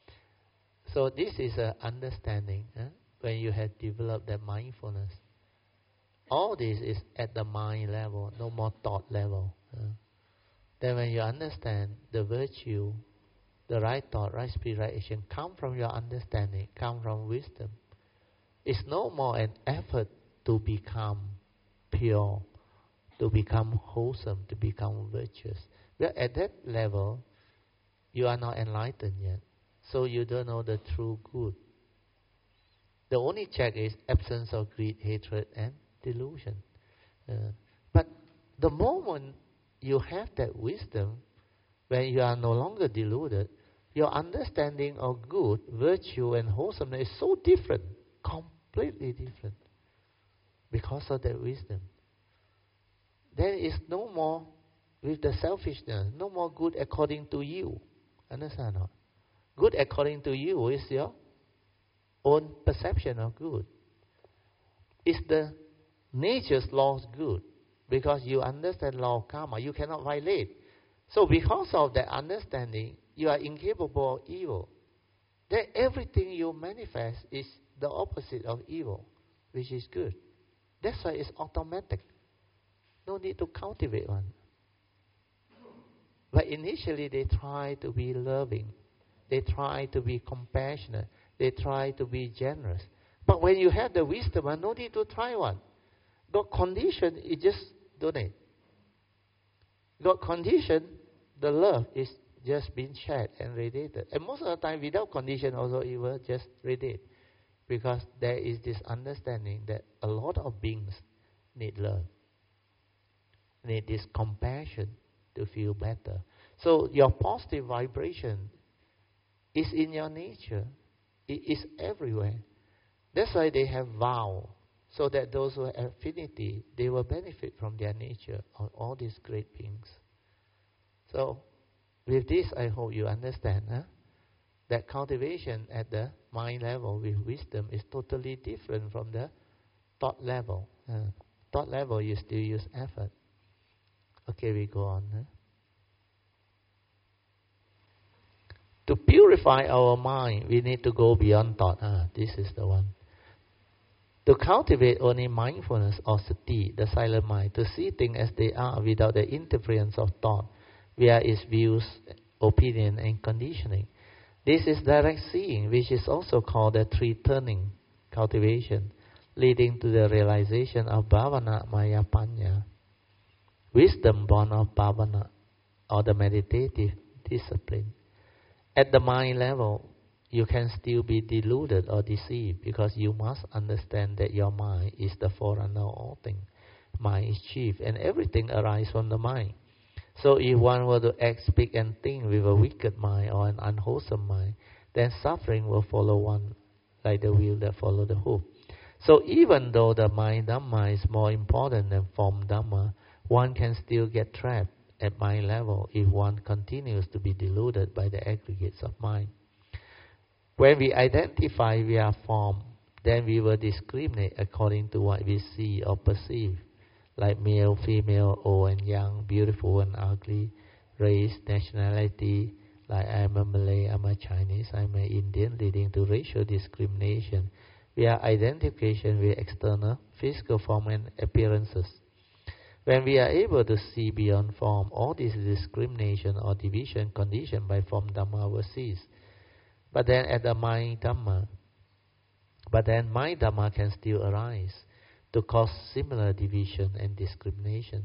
so this is an understanding uh, when you have developed that mindfulness. All this is at the mind level, no more thought level. Uh. Then when you understand the virtue, the right thought, right speech, right action come from your understanding, come from wisdom. It's no more an effort to become pure, to become wholesome, to become virtuous. But at that level, you are not enlightened yet. So you don't know the true good. The only check is absence of greed, hatred, and delusion. Uh, but the moment you have that wisdom, when you are no longer deluded, your understanding of good, virtue, and wholesomeness is so different, completely different, because of that wisdom. There is no more with the selfishness, no more good according to you. Understand or not? Good according to you is your own perception of good. It's the nature's law's good, because you understand law of karma, you cannot violate. So because of that understanding, you are incapable of evil. Then everything you manifest is the opposite of evil, which is good. That's why it's automatic. No need to cultivate one. But initially they try to be loving. They try to be compassionate. They try to be generous. But when you have the wisdom, no need to try one. God condition is just donate. God condition, the love is just being shared and radiated. And most of the time, without condition also, it will just radiate. Because there is this understanding that a lot of beings need love. Need this compassion to feel better. So your positive vibration It's in your nature. It is everywhere. That's why they have vow, so that those who have affinity, they will benefit from their nature, of all these great beings. So, with this, I hope you understand huh? that cultivation at the mind level with wisdom is totally different from the thought level. Uh, thought level, you still use effort. Okay, we go on. Huh? To purify our mind, we need to go beyond thought. Ah, this is the one. To cultivate only mindfulness or sati, the silent mind, to see things as they are without the interference of thought, via its views, opinion, and conditioning. This is direct seeing, which is also called the three-turning cultivation, leading to the realization of bhavana maya panya, wisdom born of bhavana, or the meditative discipline. At the mind level, you can still be deluded or deceived, because you must understand that your mind is the forerunner of all things. Mind is chief, and everything arises from the mind. So if one were to act, speak, and think with a wicked mind or an unwholesome mind, then suffering will follow one, like the wheel that follows the hoof. So even though the mind Dhamma is more important than form Dhamma, one can still get trapped at mind level if one continues to be deluded by the aggregates of mind. When we identify via form, then we will discriminate according to what we see or perceive, like male, female, old and young, beautiful and ugly, race, nationality, like I am a Malay, I am a Chinese, I am an Indian, leading to racial discrimination via identification with external physical form and appearances. When we are able to see beyond form, all this discrimination or division conditioned by form Dhamma will cease. But then at the mind Dhamma, but then mind Dhamma can still arise to cause similar division and discrimination.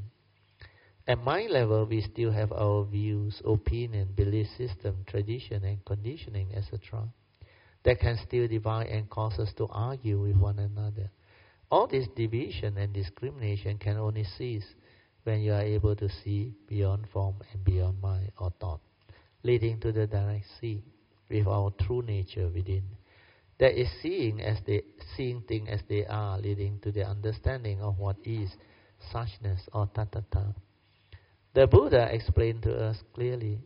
At mind level, we still have our views, opinion, belief system, tradition, and conditioning, et cetera, that can still divide and cause us to argue with one another. All this division and discrimination can only cease when you are able to see beyond form and beyond mind or thought, leading to the direct see with our true nature within. That is seeing as they seeing things as they are, leading to the understanding of what is suchness or tathata. The Buddha explained to us clearly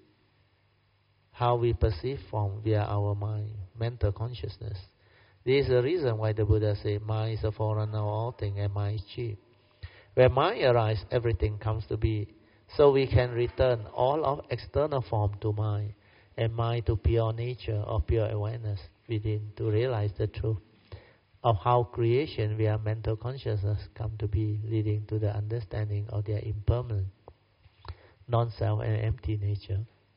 how we perceive form via our mind, mental consciousness. This is the reason why the Buddha said, mind is a forerunner of all things and mind is chief. When mind arises, everything comes to be. So we can return all of external form to mind, and mind to pure nature or pure awareness within, to realize the truth of how creation via mental consciousness come to be, leading to the understanding of their impermanent, non-self and empty nature.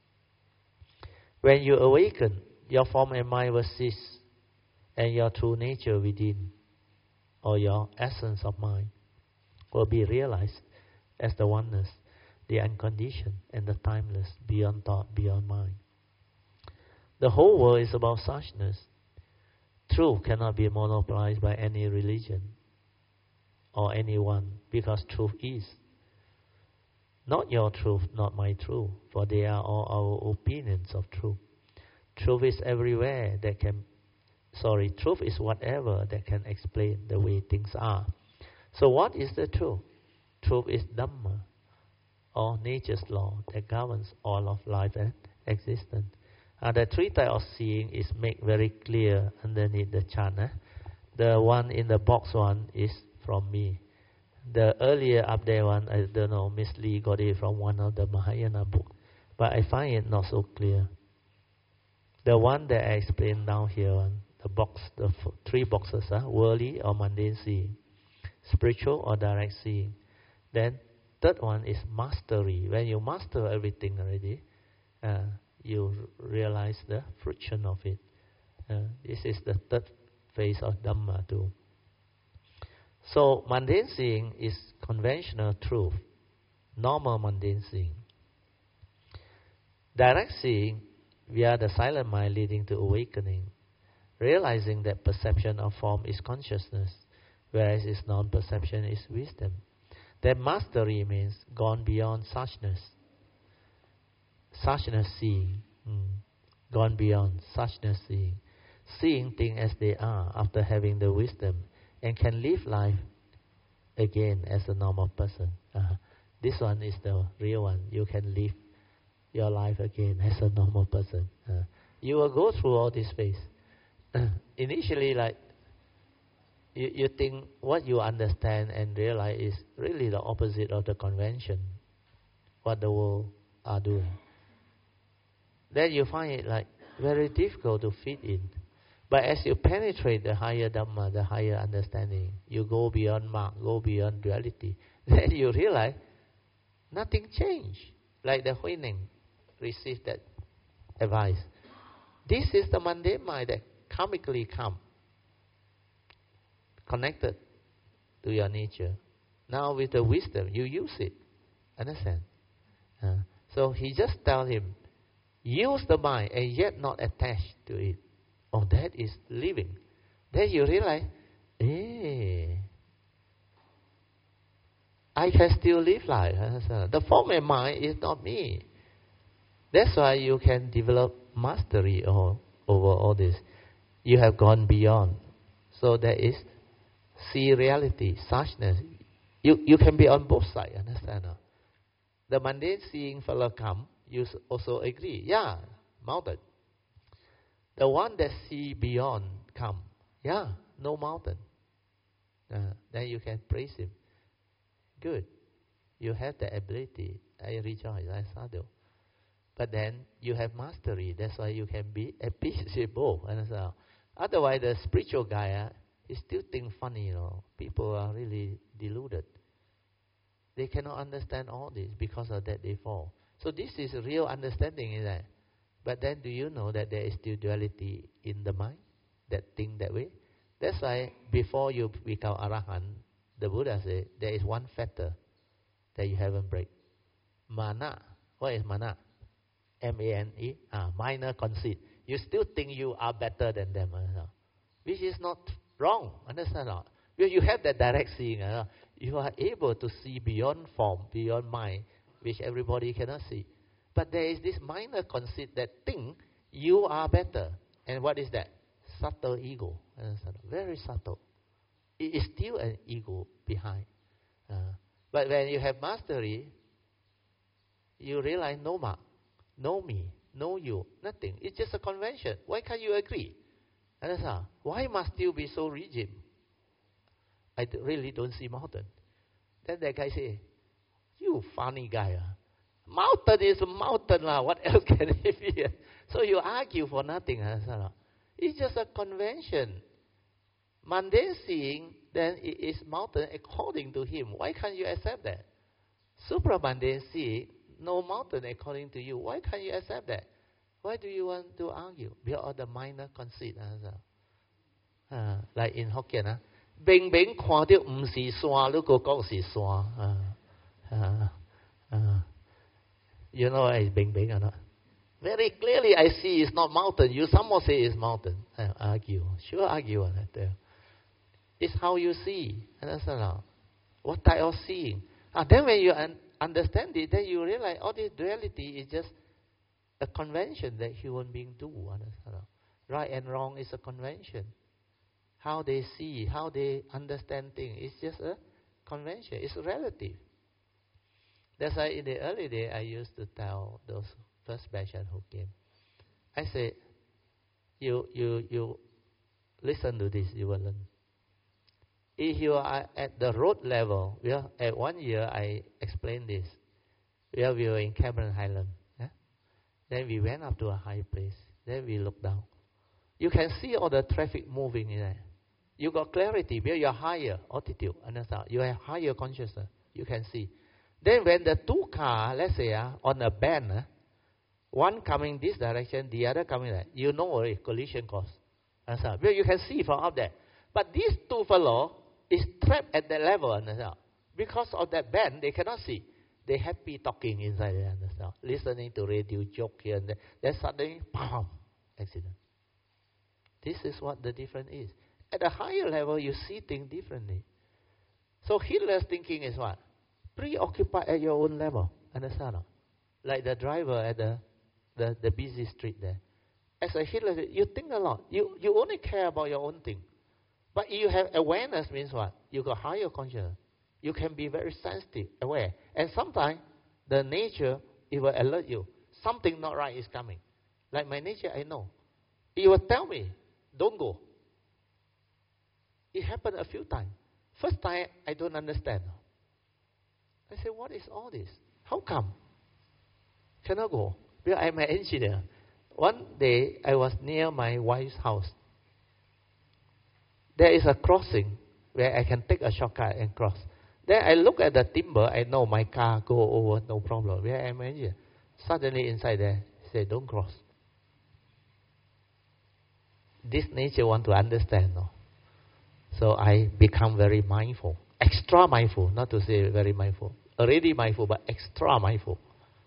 When you awaken, your form and mind will cease, and your true nature within, or your essence of mind, will be realized as the oneness, the unconditioned and the timeless, beyond thought, beyond mind. The whole world is about suchness. Truth cannot be monopolized by any religion or anyone, because truth is. Not your truth, not my truth, for they are all our opinions of truth. Truth is everywhere that can, sorry, truth is whatever that can explain the way things are. So what is the truth? Truth is Dhamma, or nature's law that governs all of life and existence. Uh, the three types of seeing is made very clear underneath the chart. Eh? The one in the box one is from me. The earlier up there one, I don't know, Miss Lee got it from one of the Mahayana books, but I find it not so clear. The one that I explained down here, one, the box, the f- three boxes, uh, worldly or mundane seeing, spiritual or direct seeing. Then third one is mastery. When you master everything already, uh, you realize the fruition of it. Uh, this is the third phase of Dhamma too. So mundane seeing is conventional truth, normal mundane seeing. Direct seeing via the silent mind leading to awakening, realizing that perception of form is consciousness, whereas its non-perception is wisdom. That mastery means gone beyond suchness. Suchness seeing, mm. gone beyond suchness seeing, seeing things as they are after having the wisdom, and can live life again as a normal person. Uh, this one is the real one. You can live your life again as a normal person. Uh, you will go through all this phase. Initially, like, you, you think what you understand and realize is really the opposite of the convention, what the world are doing. Then you find it like very difficult to fit in. But as you penetrate the higher Dhamma, the higher understanding, you go beyond mark, go beyond duality, then you realize nothing changed. Like the Huining received that advice. This is the mundane mind that karmically come, connected to your nature. Now with the wisdom, you use it. Understand? Uh, so he just tell him, use the mind and yet not attached to it. Oh, that is living. Then you realize, eh, I can still live life. The form and mind is not me. That's why you can develop mastery over, over all this. You have gone beyond. So there is see reality, suchness. You, you can be on both sides, understand? No? The mundane seeing fellow come, you also agree. Yeah, mountain. The one that see beyond come. Yeah, no mountain. Uh, then you can praise him. Good. You have the ability. I rejoice. I sadhu. But then you have mastery. That's why you can be at peace with both. Understand? Otherwise, the spiritual guy, uh, he still think funny. You know, people are really deluded. They cannot understand all this. Because of that, they fall. So this is real understanding, is that? But then do you know that there is still duality in the mind that think that way? That's why before you become Arahant, the Buddha said there is one fetter that you haven't break. Mana. What is mana? M A N E. Ah, minor conceit. You still think you are better than them. Uh, which is not wrong. Understand? Not? Because you have that direct seeing. Uh, you are able to see beyond form, beyond mind, which everybody cannot see. But there is this minor conceit that think you are better. And what is that? Subtle ego. Very subtle. It is still an ego behind. Uh, but when you have mastery, you realize no mark, no me, no you, nothing. It's just a convention. Why can't you agree? Understand? Why must you be so rigid? I d- really don't see mountain. Then that guy say, you funny guy. Uh. Mountain is a mountain. La. What else can it be? So you argue for nothing. Uh, it's just a convention. Mundane seeing, then it is mountain according to him. Why can't you accept that? Supramundane seeing, no mountain according to you. Why can't you accept that? Why do you want to argue? Because of the minor conceit. Uh, like in Hokkien, uh, 明明看到唔是山，你個講是山。Uh, uh, uh, you know what is 明明 or not? Very clearly I see it's not mountain. You someone say it's mountain. I argue. Sure argue on that there. It's how you see. Understand now? What type of seeing? And then when you un- understand it, then you realize all this duality is just a convention that human beings do. Understand now? Right and wrong is a convention. How they see, how they understand things, it's just a convention. It's relative. That's why in the early day, I used to tell those first batch who came, I said, you, you, you listen to this, you will learn. If you are at the road level, well, at one year I explained this. Well, we were in Cameron Highland. Yeah? Then we went up to a high place. Then we looked down. You can see all the traffic moving in there. You got clarity because you are higher altitude. Understand? You have higher consciousness. You can see. Then when the two cars, let's say, uh, on a bend, uh, one coming this direction, the other coming that, you know already collision course. Understand? Because you can see from up there. But these two fellows is trapped at that level. Understand? Because of that bend, they cannot see. They happy talking inside there. Understand? Listening to radio, joke here and there. Then suddenly, bam, accident. This is what the difference is. At a higher level, you see things differently. So Hitler's thinking is what? Preoccupied at your own level. Understand? Like the driver at the, the, the busy street there. As a healer, you think a lot. You, you only care about your own thing. But you have awareness means what? You got higher consciousness. You can be very sensitive, aware. And sometimes the nature, it will alert you. Something not right is coming. Like my nature, I know. It will tell me, don't go. It happened a few times. First time, I don't understand. I say, what is all this? How come? Cannot go. Because I'm an engineer. One day, I was near my wife's house. There is a crossing where I can take a shortcut and cross. Then I look at the timber, I know my car go over, no problem. Where am I here? Suddenly inside there, say, don't cross. This nature want to understand. No? So I become very mindful. Extra mindful, not to say very mindful. Already mindful, but extra mindful.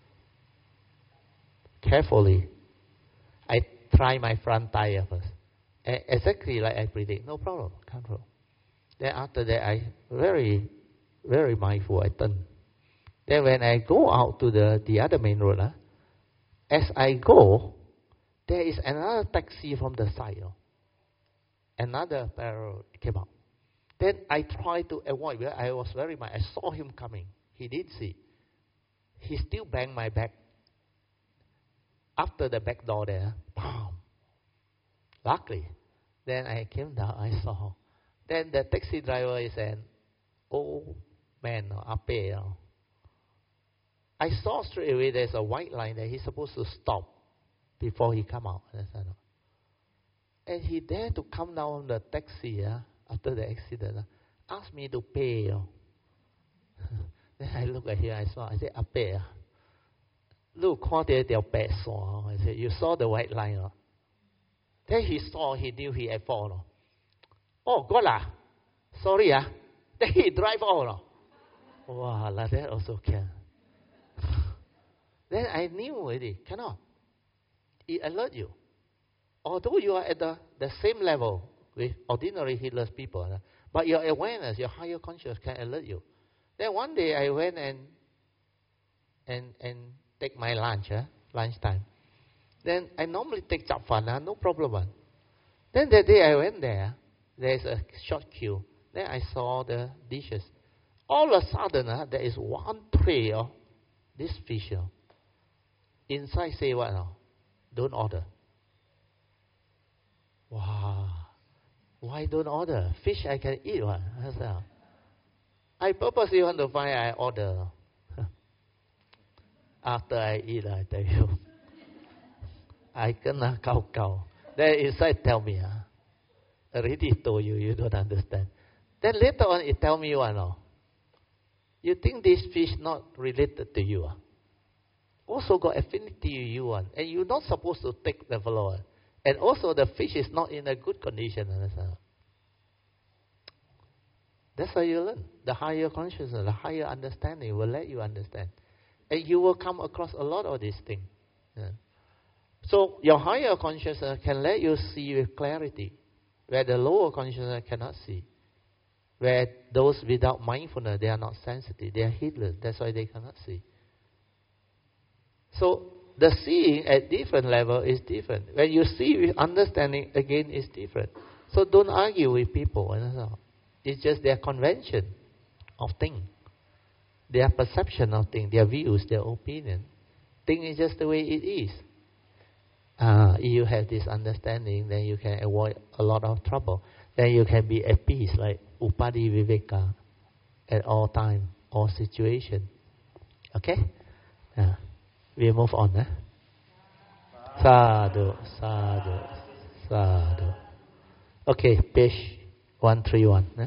Carefully, I try my front tire first. Exactly like I predict, no problem, control. Then after that, I very, very mindful, I turn. Then when I go out to the, the other main road, uh, as I go, there is another taxi from the side. Uh, another parallel came out. Then I tried to avoid, because I was very mindful. I saw him coming. He did see. He still banged my back. After the back door there, bam. Luckily, then I came down, I saw. Then the taxi driver is an old man, ape. You know. I saw straight away there's a white line that he's supposed to stop before he come out. And he dared to come down the taxi uh, after the accident, uh, asked me to pay. You know. Then I look at him, I saw, I said, ape. Uh, Look, I said, you saw the white line. Uh. Then he saw, he knew he had fallen. Oh, God lah. Sorry ah. Then he drive on. Wow, like that also can. Then I knew already, cannot. It alert you. Although you are at the, the same level with ordinary healers people, uh, but your awareness, your higher consciousness can alert you. Then one day I went and and and take my lunch, uh, lunchtime. Then I normally take chap fan, uh, no problem. Uh. Then that day I went there, there's a short queue. Then I saw the dishes. All of a sudden, uh, there is one tray of this fish. Uh. Inside say what? Uh, don't order. Wow. Why don't order? Fish I can eat. What? Uh. I purposely want to find I order. After I eat, I tell you. I kena kau kau. Then inside tell me, ah, already told you, you don't understand. Then later on it tell me one, oh, you think this fish not related to you, ah? Also got affinity to you one, and you're not supposed to take the follower. And also the fish is not in a good condition. Understand? That's how you learn. The higher consciousness, the higher understanding will let you understand. And you will come across a lot of these things. Yeah. So your higher consciousness can let you see with clarity, where the lower consciousness cannot see. Where those without mindfulness, they are not sensitive, they are heedless. That's why they cannot see. So the seeing at different level is different. When you see with understanding, again, is different. So don't argue with people. It's just their convention of things. Their perception of things, their views, their opinion. Thing is just the way it is. Uh, if you have this understanding, then you can avoid a lot of trouble. Then you can be at peace, like Upadi Viveka, at all time, all situation. Okay? Uh, we move on. Eh? Sadhu, sadhu, sadhu. Okay, page one thirty-one. Eh?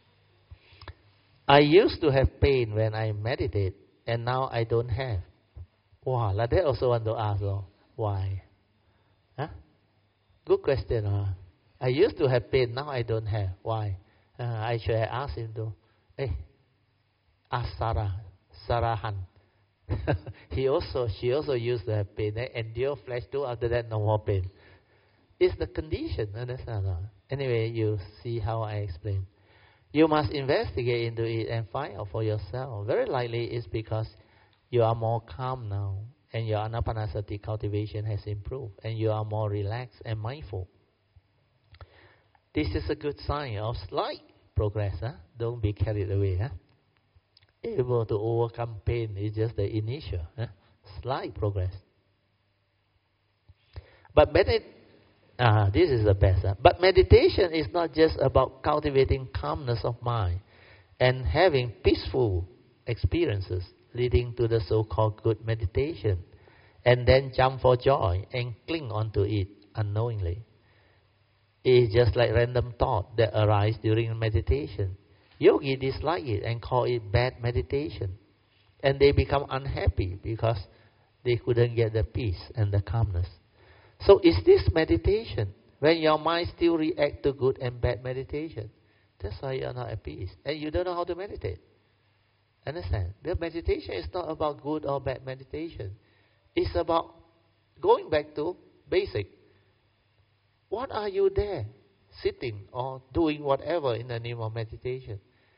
I used to have pain when I meditate, and now I don't have. Wow, like that also want to ask, oh, why? Huh? Good question. Uh. I used to have pain, now I don't have. Why? Uh, I should have asked him to, hey, ask Sarah, Sarahan. he also, she also used to have pain. They endure flesh too, after that no more pain. It's the condition, understand? Uh. Anyway, you see how I explain. You must investigate into it and find out for yourself. Very likely it's because you are more calm now and your anapanasati cultivation has improved, and you are more relaxed and mindful. This is a good sign of slight progress. Huh? Don't be carried away. Huh? Able to overcome pain is just the initial, huh? Slight progress. But medit ah, this is the best. Huh? But meditation is not just about cultivating calmness of mind and having peaceful experiences leading to the so-called good meditation, and then jump for joy and cling onto it unknowingly. It is just like random thought that arise during meditation. Yogi dislike it and call it bad meditation. And they become unhappy because they couldn't get the peace and the calmness. So is this meditation? When your mind still react to good and bad meditation, that's why you are not at peace. And you don't know how to meditate. Understand? The meditation is not about good or bad meditation. It's about going back to basic. What are you there? Sitting or doing whatever in the name of meditation?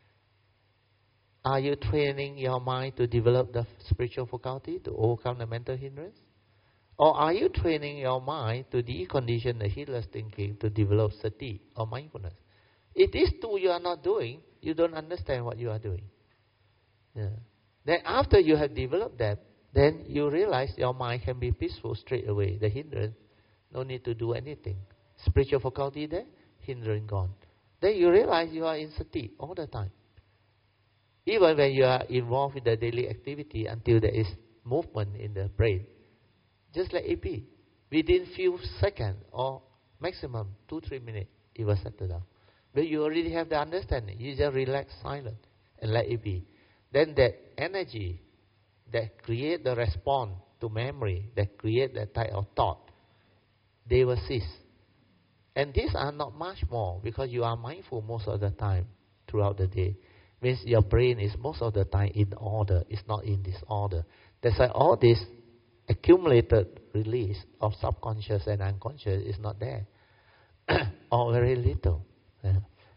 Are you training your mind to develop the spiritual faculty, to overcome the mental hindrance? Or are you training your mind to decondition the heedless thinking to develop sati or mindfulness? If these two you are not doing, you don't understand what you are doing. Yeah. Then after you have developed that, then you realize your mind can be peaceful straight away. The hindrance, no need to do anything. Spiritual faculty there, hindrance gone. Then you realize you are in sati all the time. Even when you are involved in the daily activity until there is movement in the brain. Just like A P. Within few seconds or maximum two, three minutes, it will settle down. But you already have the understanding. You just relax, silent, and let it be. Then that energy that create the response to memory, that create that type of thought, they will cease. And these are not much more because you are mindful most of the time throughout the day. Means your brain is most of the time in order. It's not in disorder. That's why all this accumulated release of subconscious and unconscious is not there. Or very little. Yeah.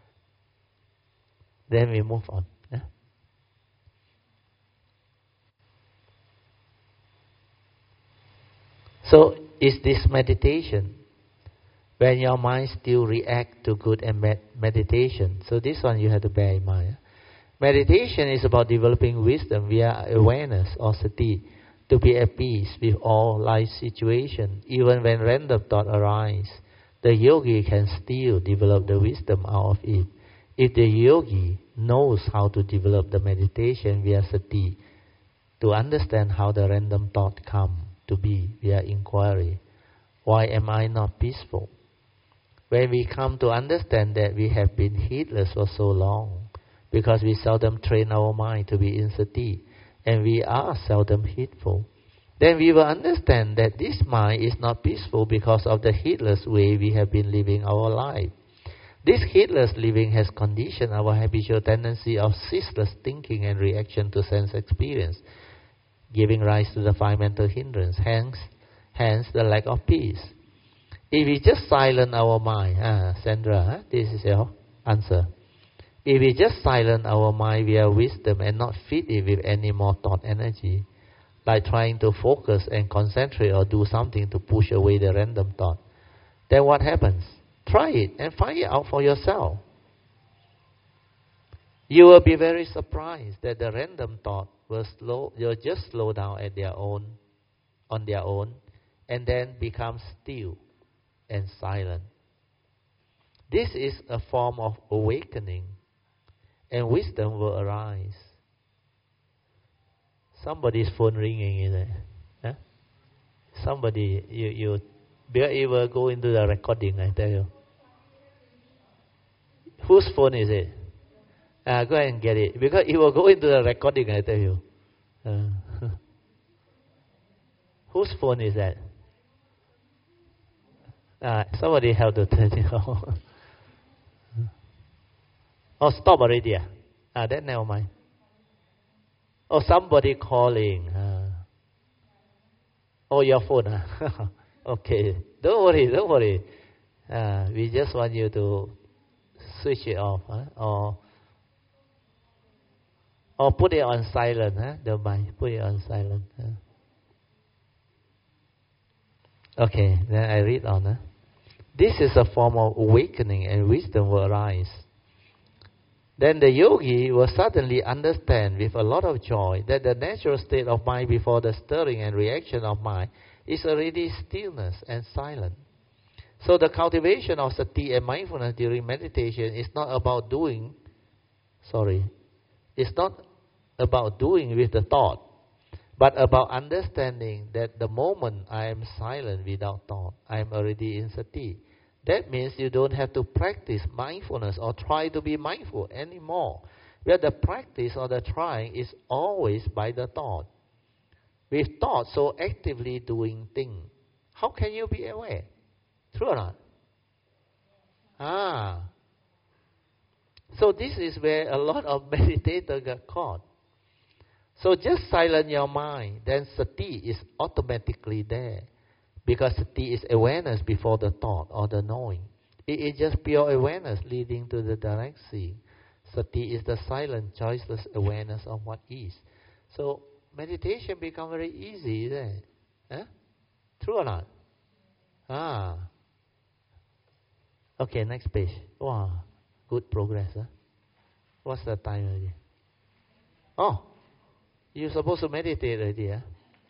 Then we move on. Yeah. So is this meditation when your mind still react to good and bad meditation? So this one you have to bear in mind. Meditation is about developing wisdom via awareness or sati to be at peace with all life situations. Even when random thought arise, the yogi can still develop the wisdom out of it. If the yogi knows how to develop the meditation via sati, to understand how the random thought come to be via inquiry, why am I not peaceful? When we come to understand that we have been heedless for so long, because we seldom train our mind to be in sati, and we are seldom heedful, then we will understand that this mind is not peaceful because of the heedless way we have been living our life. This heedless living has conditioned our habitual tendency of ceaseless thinking and reaction to sense experience, giving rise to the five mental hindrances, hence, hence the lack of peace. If we just silence our mind, ah, Sandra, huh? This is your answer. If we just silence our mind via wisdom and not feed it with any more thought energy, like trying to focus and concentrate or do something to push away the random thought, then what happens? Try it and find it out for yourself. You will be very surprised that the random thought will slow, will just slow down at their own, on their own, and then become still and silent. This is a form of awakening, and wisdom will arise. Somebody's phone ringing, is it? Huh? Somebody, you, you, you will go into the recording, I tell you. Whose phone is it? Uh, go ahead and get it. Because it will go into the recording, I tell you. Uh, whose phone is that? Uh, somebody have to turn it off. Oh, stop already. Ah, uh, then never mind. Oh, somebody calling. Uh, oh, your phone. Uh. Okay. Don't worry, don't worry. Uh, we just want you to switch it off. Huh? Or, or put it on silent. Huh? Don't mind. Put it on silent. Huh? Okay, then I read on. Huh? This is a form of awakening, and wisdom will arise. Then the yogi will suddenly understand with a lot of joy that the natural state of mind before the stirring and reaction of mind is already stillness and silence. So the cultivation of sati and mindfulness during meditation is not about doing, sorry, it's not about doing with the thought, but about understanding that the moment I am silent without thought, I am already in sati. That means you don't have to practice mindfulness or try to be mindful anymore. Where the practice or the trying is always by the thought. With thought so actively doing things, how can you be aware? True or not? Ah. So this is where a lot of meditators get caught. So just silence your mind, then sati is automatically there. Because sati is awareness before the thought or the knowing. It is just pure awareness leading to the direct seeing. Sati is the silent, choiceless awareness of what is. So meditation becomes very easy, isn't it? Huh? True or not? Ah. Okay, next page. Wow, good progress. Huh? What's the time already? Oh, you're supposed to meditate already, huh?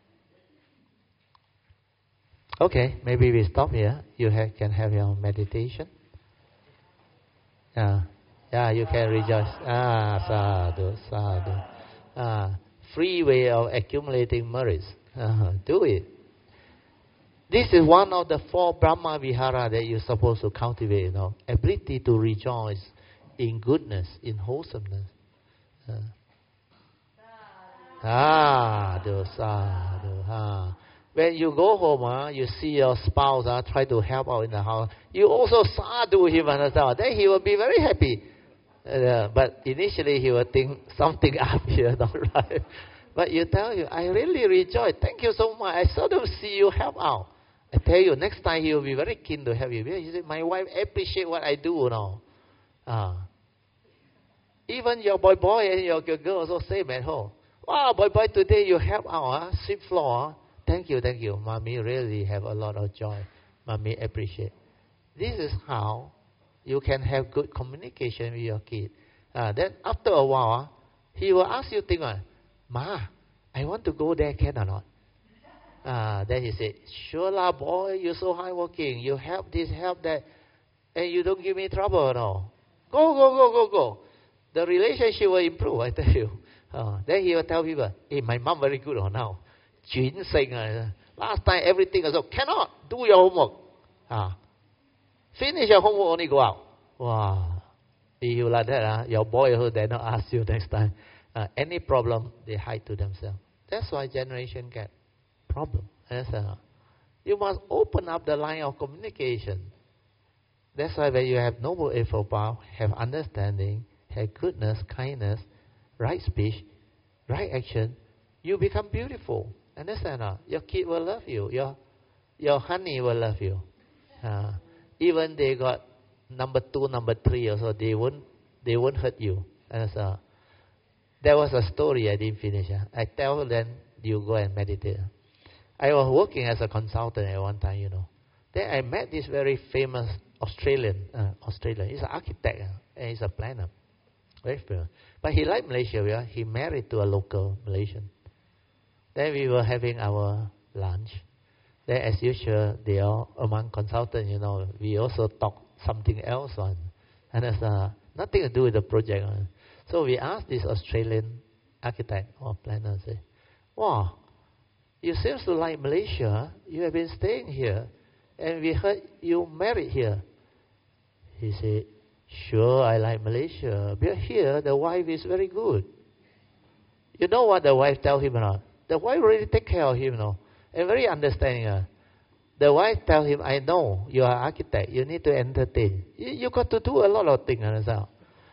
Okay, maybe we stop here. You have, can have your meditation. Yeah, yeah, you can rejoice. Ah, sadhu, sadhu. Ah, free way of accumulating merits. Uh, do it. This is one of the four Brahma Vihara that you're supposed to cultivate, you know. Ability to rejoice in goodness, in wholesomeness. Uh, ah, do, sadhu, ah. When you go home, uh, you see your spouse uh, try to help out in the house, you also sadhu him, understand? Then he will be very happy. Uh, but initially he will think something up here, not right? But you tell him, I really rejoice. Thank you so much. I seldom see you help out. I tell you, next time he will be very keen to help you. He said, my wife appreciate what I do, you know. Uh, even your boy boy and your girl also same at home. Wow, boy boy, today you help out, uh, sweep floor. Uh. Thank you, thank you. Mommy really have a lot of joy. Mommy appreciate. This is how you can have good communication with your kid. Uh, then after a while, uh, he will ask you things like, Ma, I want to go there, can or not? Uh, then he said, sure lah, boy, you're so hardworking. You help this, help that, and you don't give me trouble, no. Go, go, go, go, go. The relationship will improve, I tell you. Uh, then he will tell people, hey, my mom very good or now. Last time everything was okay. Cannot do your homework. Ah. Finish your homework, only go out. Wow. If you like that, uh, your boy who dare not ask you next time. Uh, any problem, they hide to themselves. That's why generation get problem. That's, uh, you must open up the line of communication. That's why when you have noble eightfold path, have understanding, have goodness, kindness, right speech, right action, you become beautiful. Understand? Uh, your kid will love you. Your your honey will love you. Uh, even they got number two, number three, also they won't they won't hurt you. Understand? There was a story I didn't finish. Uh. I tell them you go and meditate. I was working as a consultant at one time, you know. Then I met this very famous Australian uh, Australian. He's an architect uh, and he's a planner, very famous. But he liked Malaysia. Yeah? He married to a local Malaysian. Then we were having our lunch. Then as usual, they are among consultants, you know, we also talk something else on. And it's uh, nothing to do with the project. Uh. So we asked this Australian architect or planner, say, wow, you seem to like Malaysia. You have been staying here. And we heard you married here. He said, sure, I like Malaysia. But here, the wife is very good. You know what the wife tell him or not? The wife really take care of him, you know, and very understanding. Uh. The wife tell him, I know, you are an architect, you need to entertain. You, you got to do a lot of things, understand?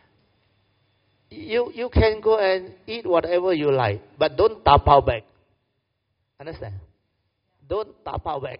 You, you can go and eat whatever you like, but don't tapao back. Understand? Don't tapao back.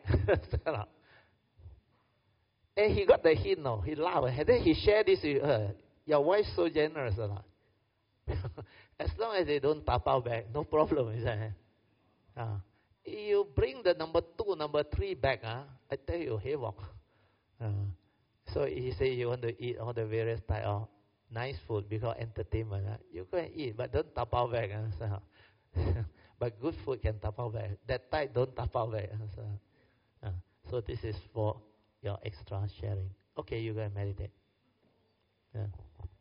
And he got the hint, no, he laughed. And then he shared this with her. Your wife's so generous or not? As long as they don't tapao back, no problem, is that? Uh, you bring the number two, number three back, uh, I tell you, havoc. Uh, so he say you want to eat all the various type of nice food because entertainment. Uh, you go and eat, but don't tapao back. Uh, so. But good food can tapao back. That type don't tapao back. Uh, so. Uh, so this is for your extra sharing. Okay, you go and meditate. Yeah.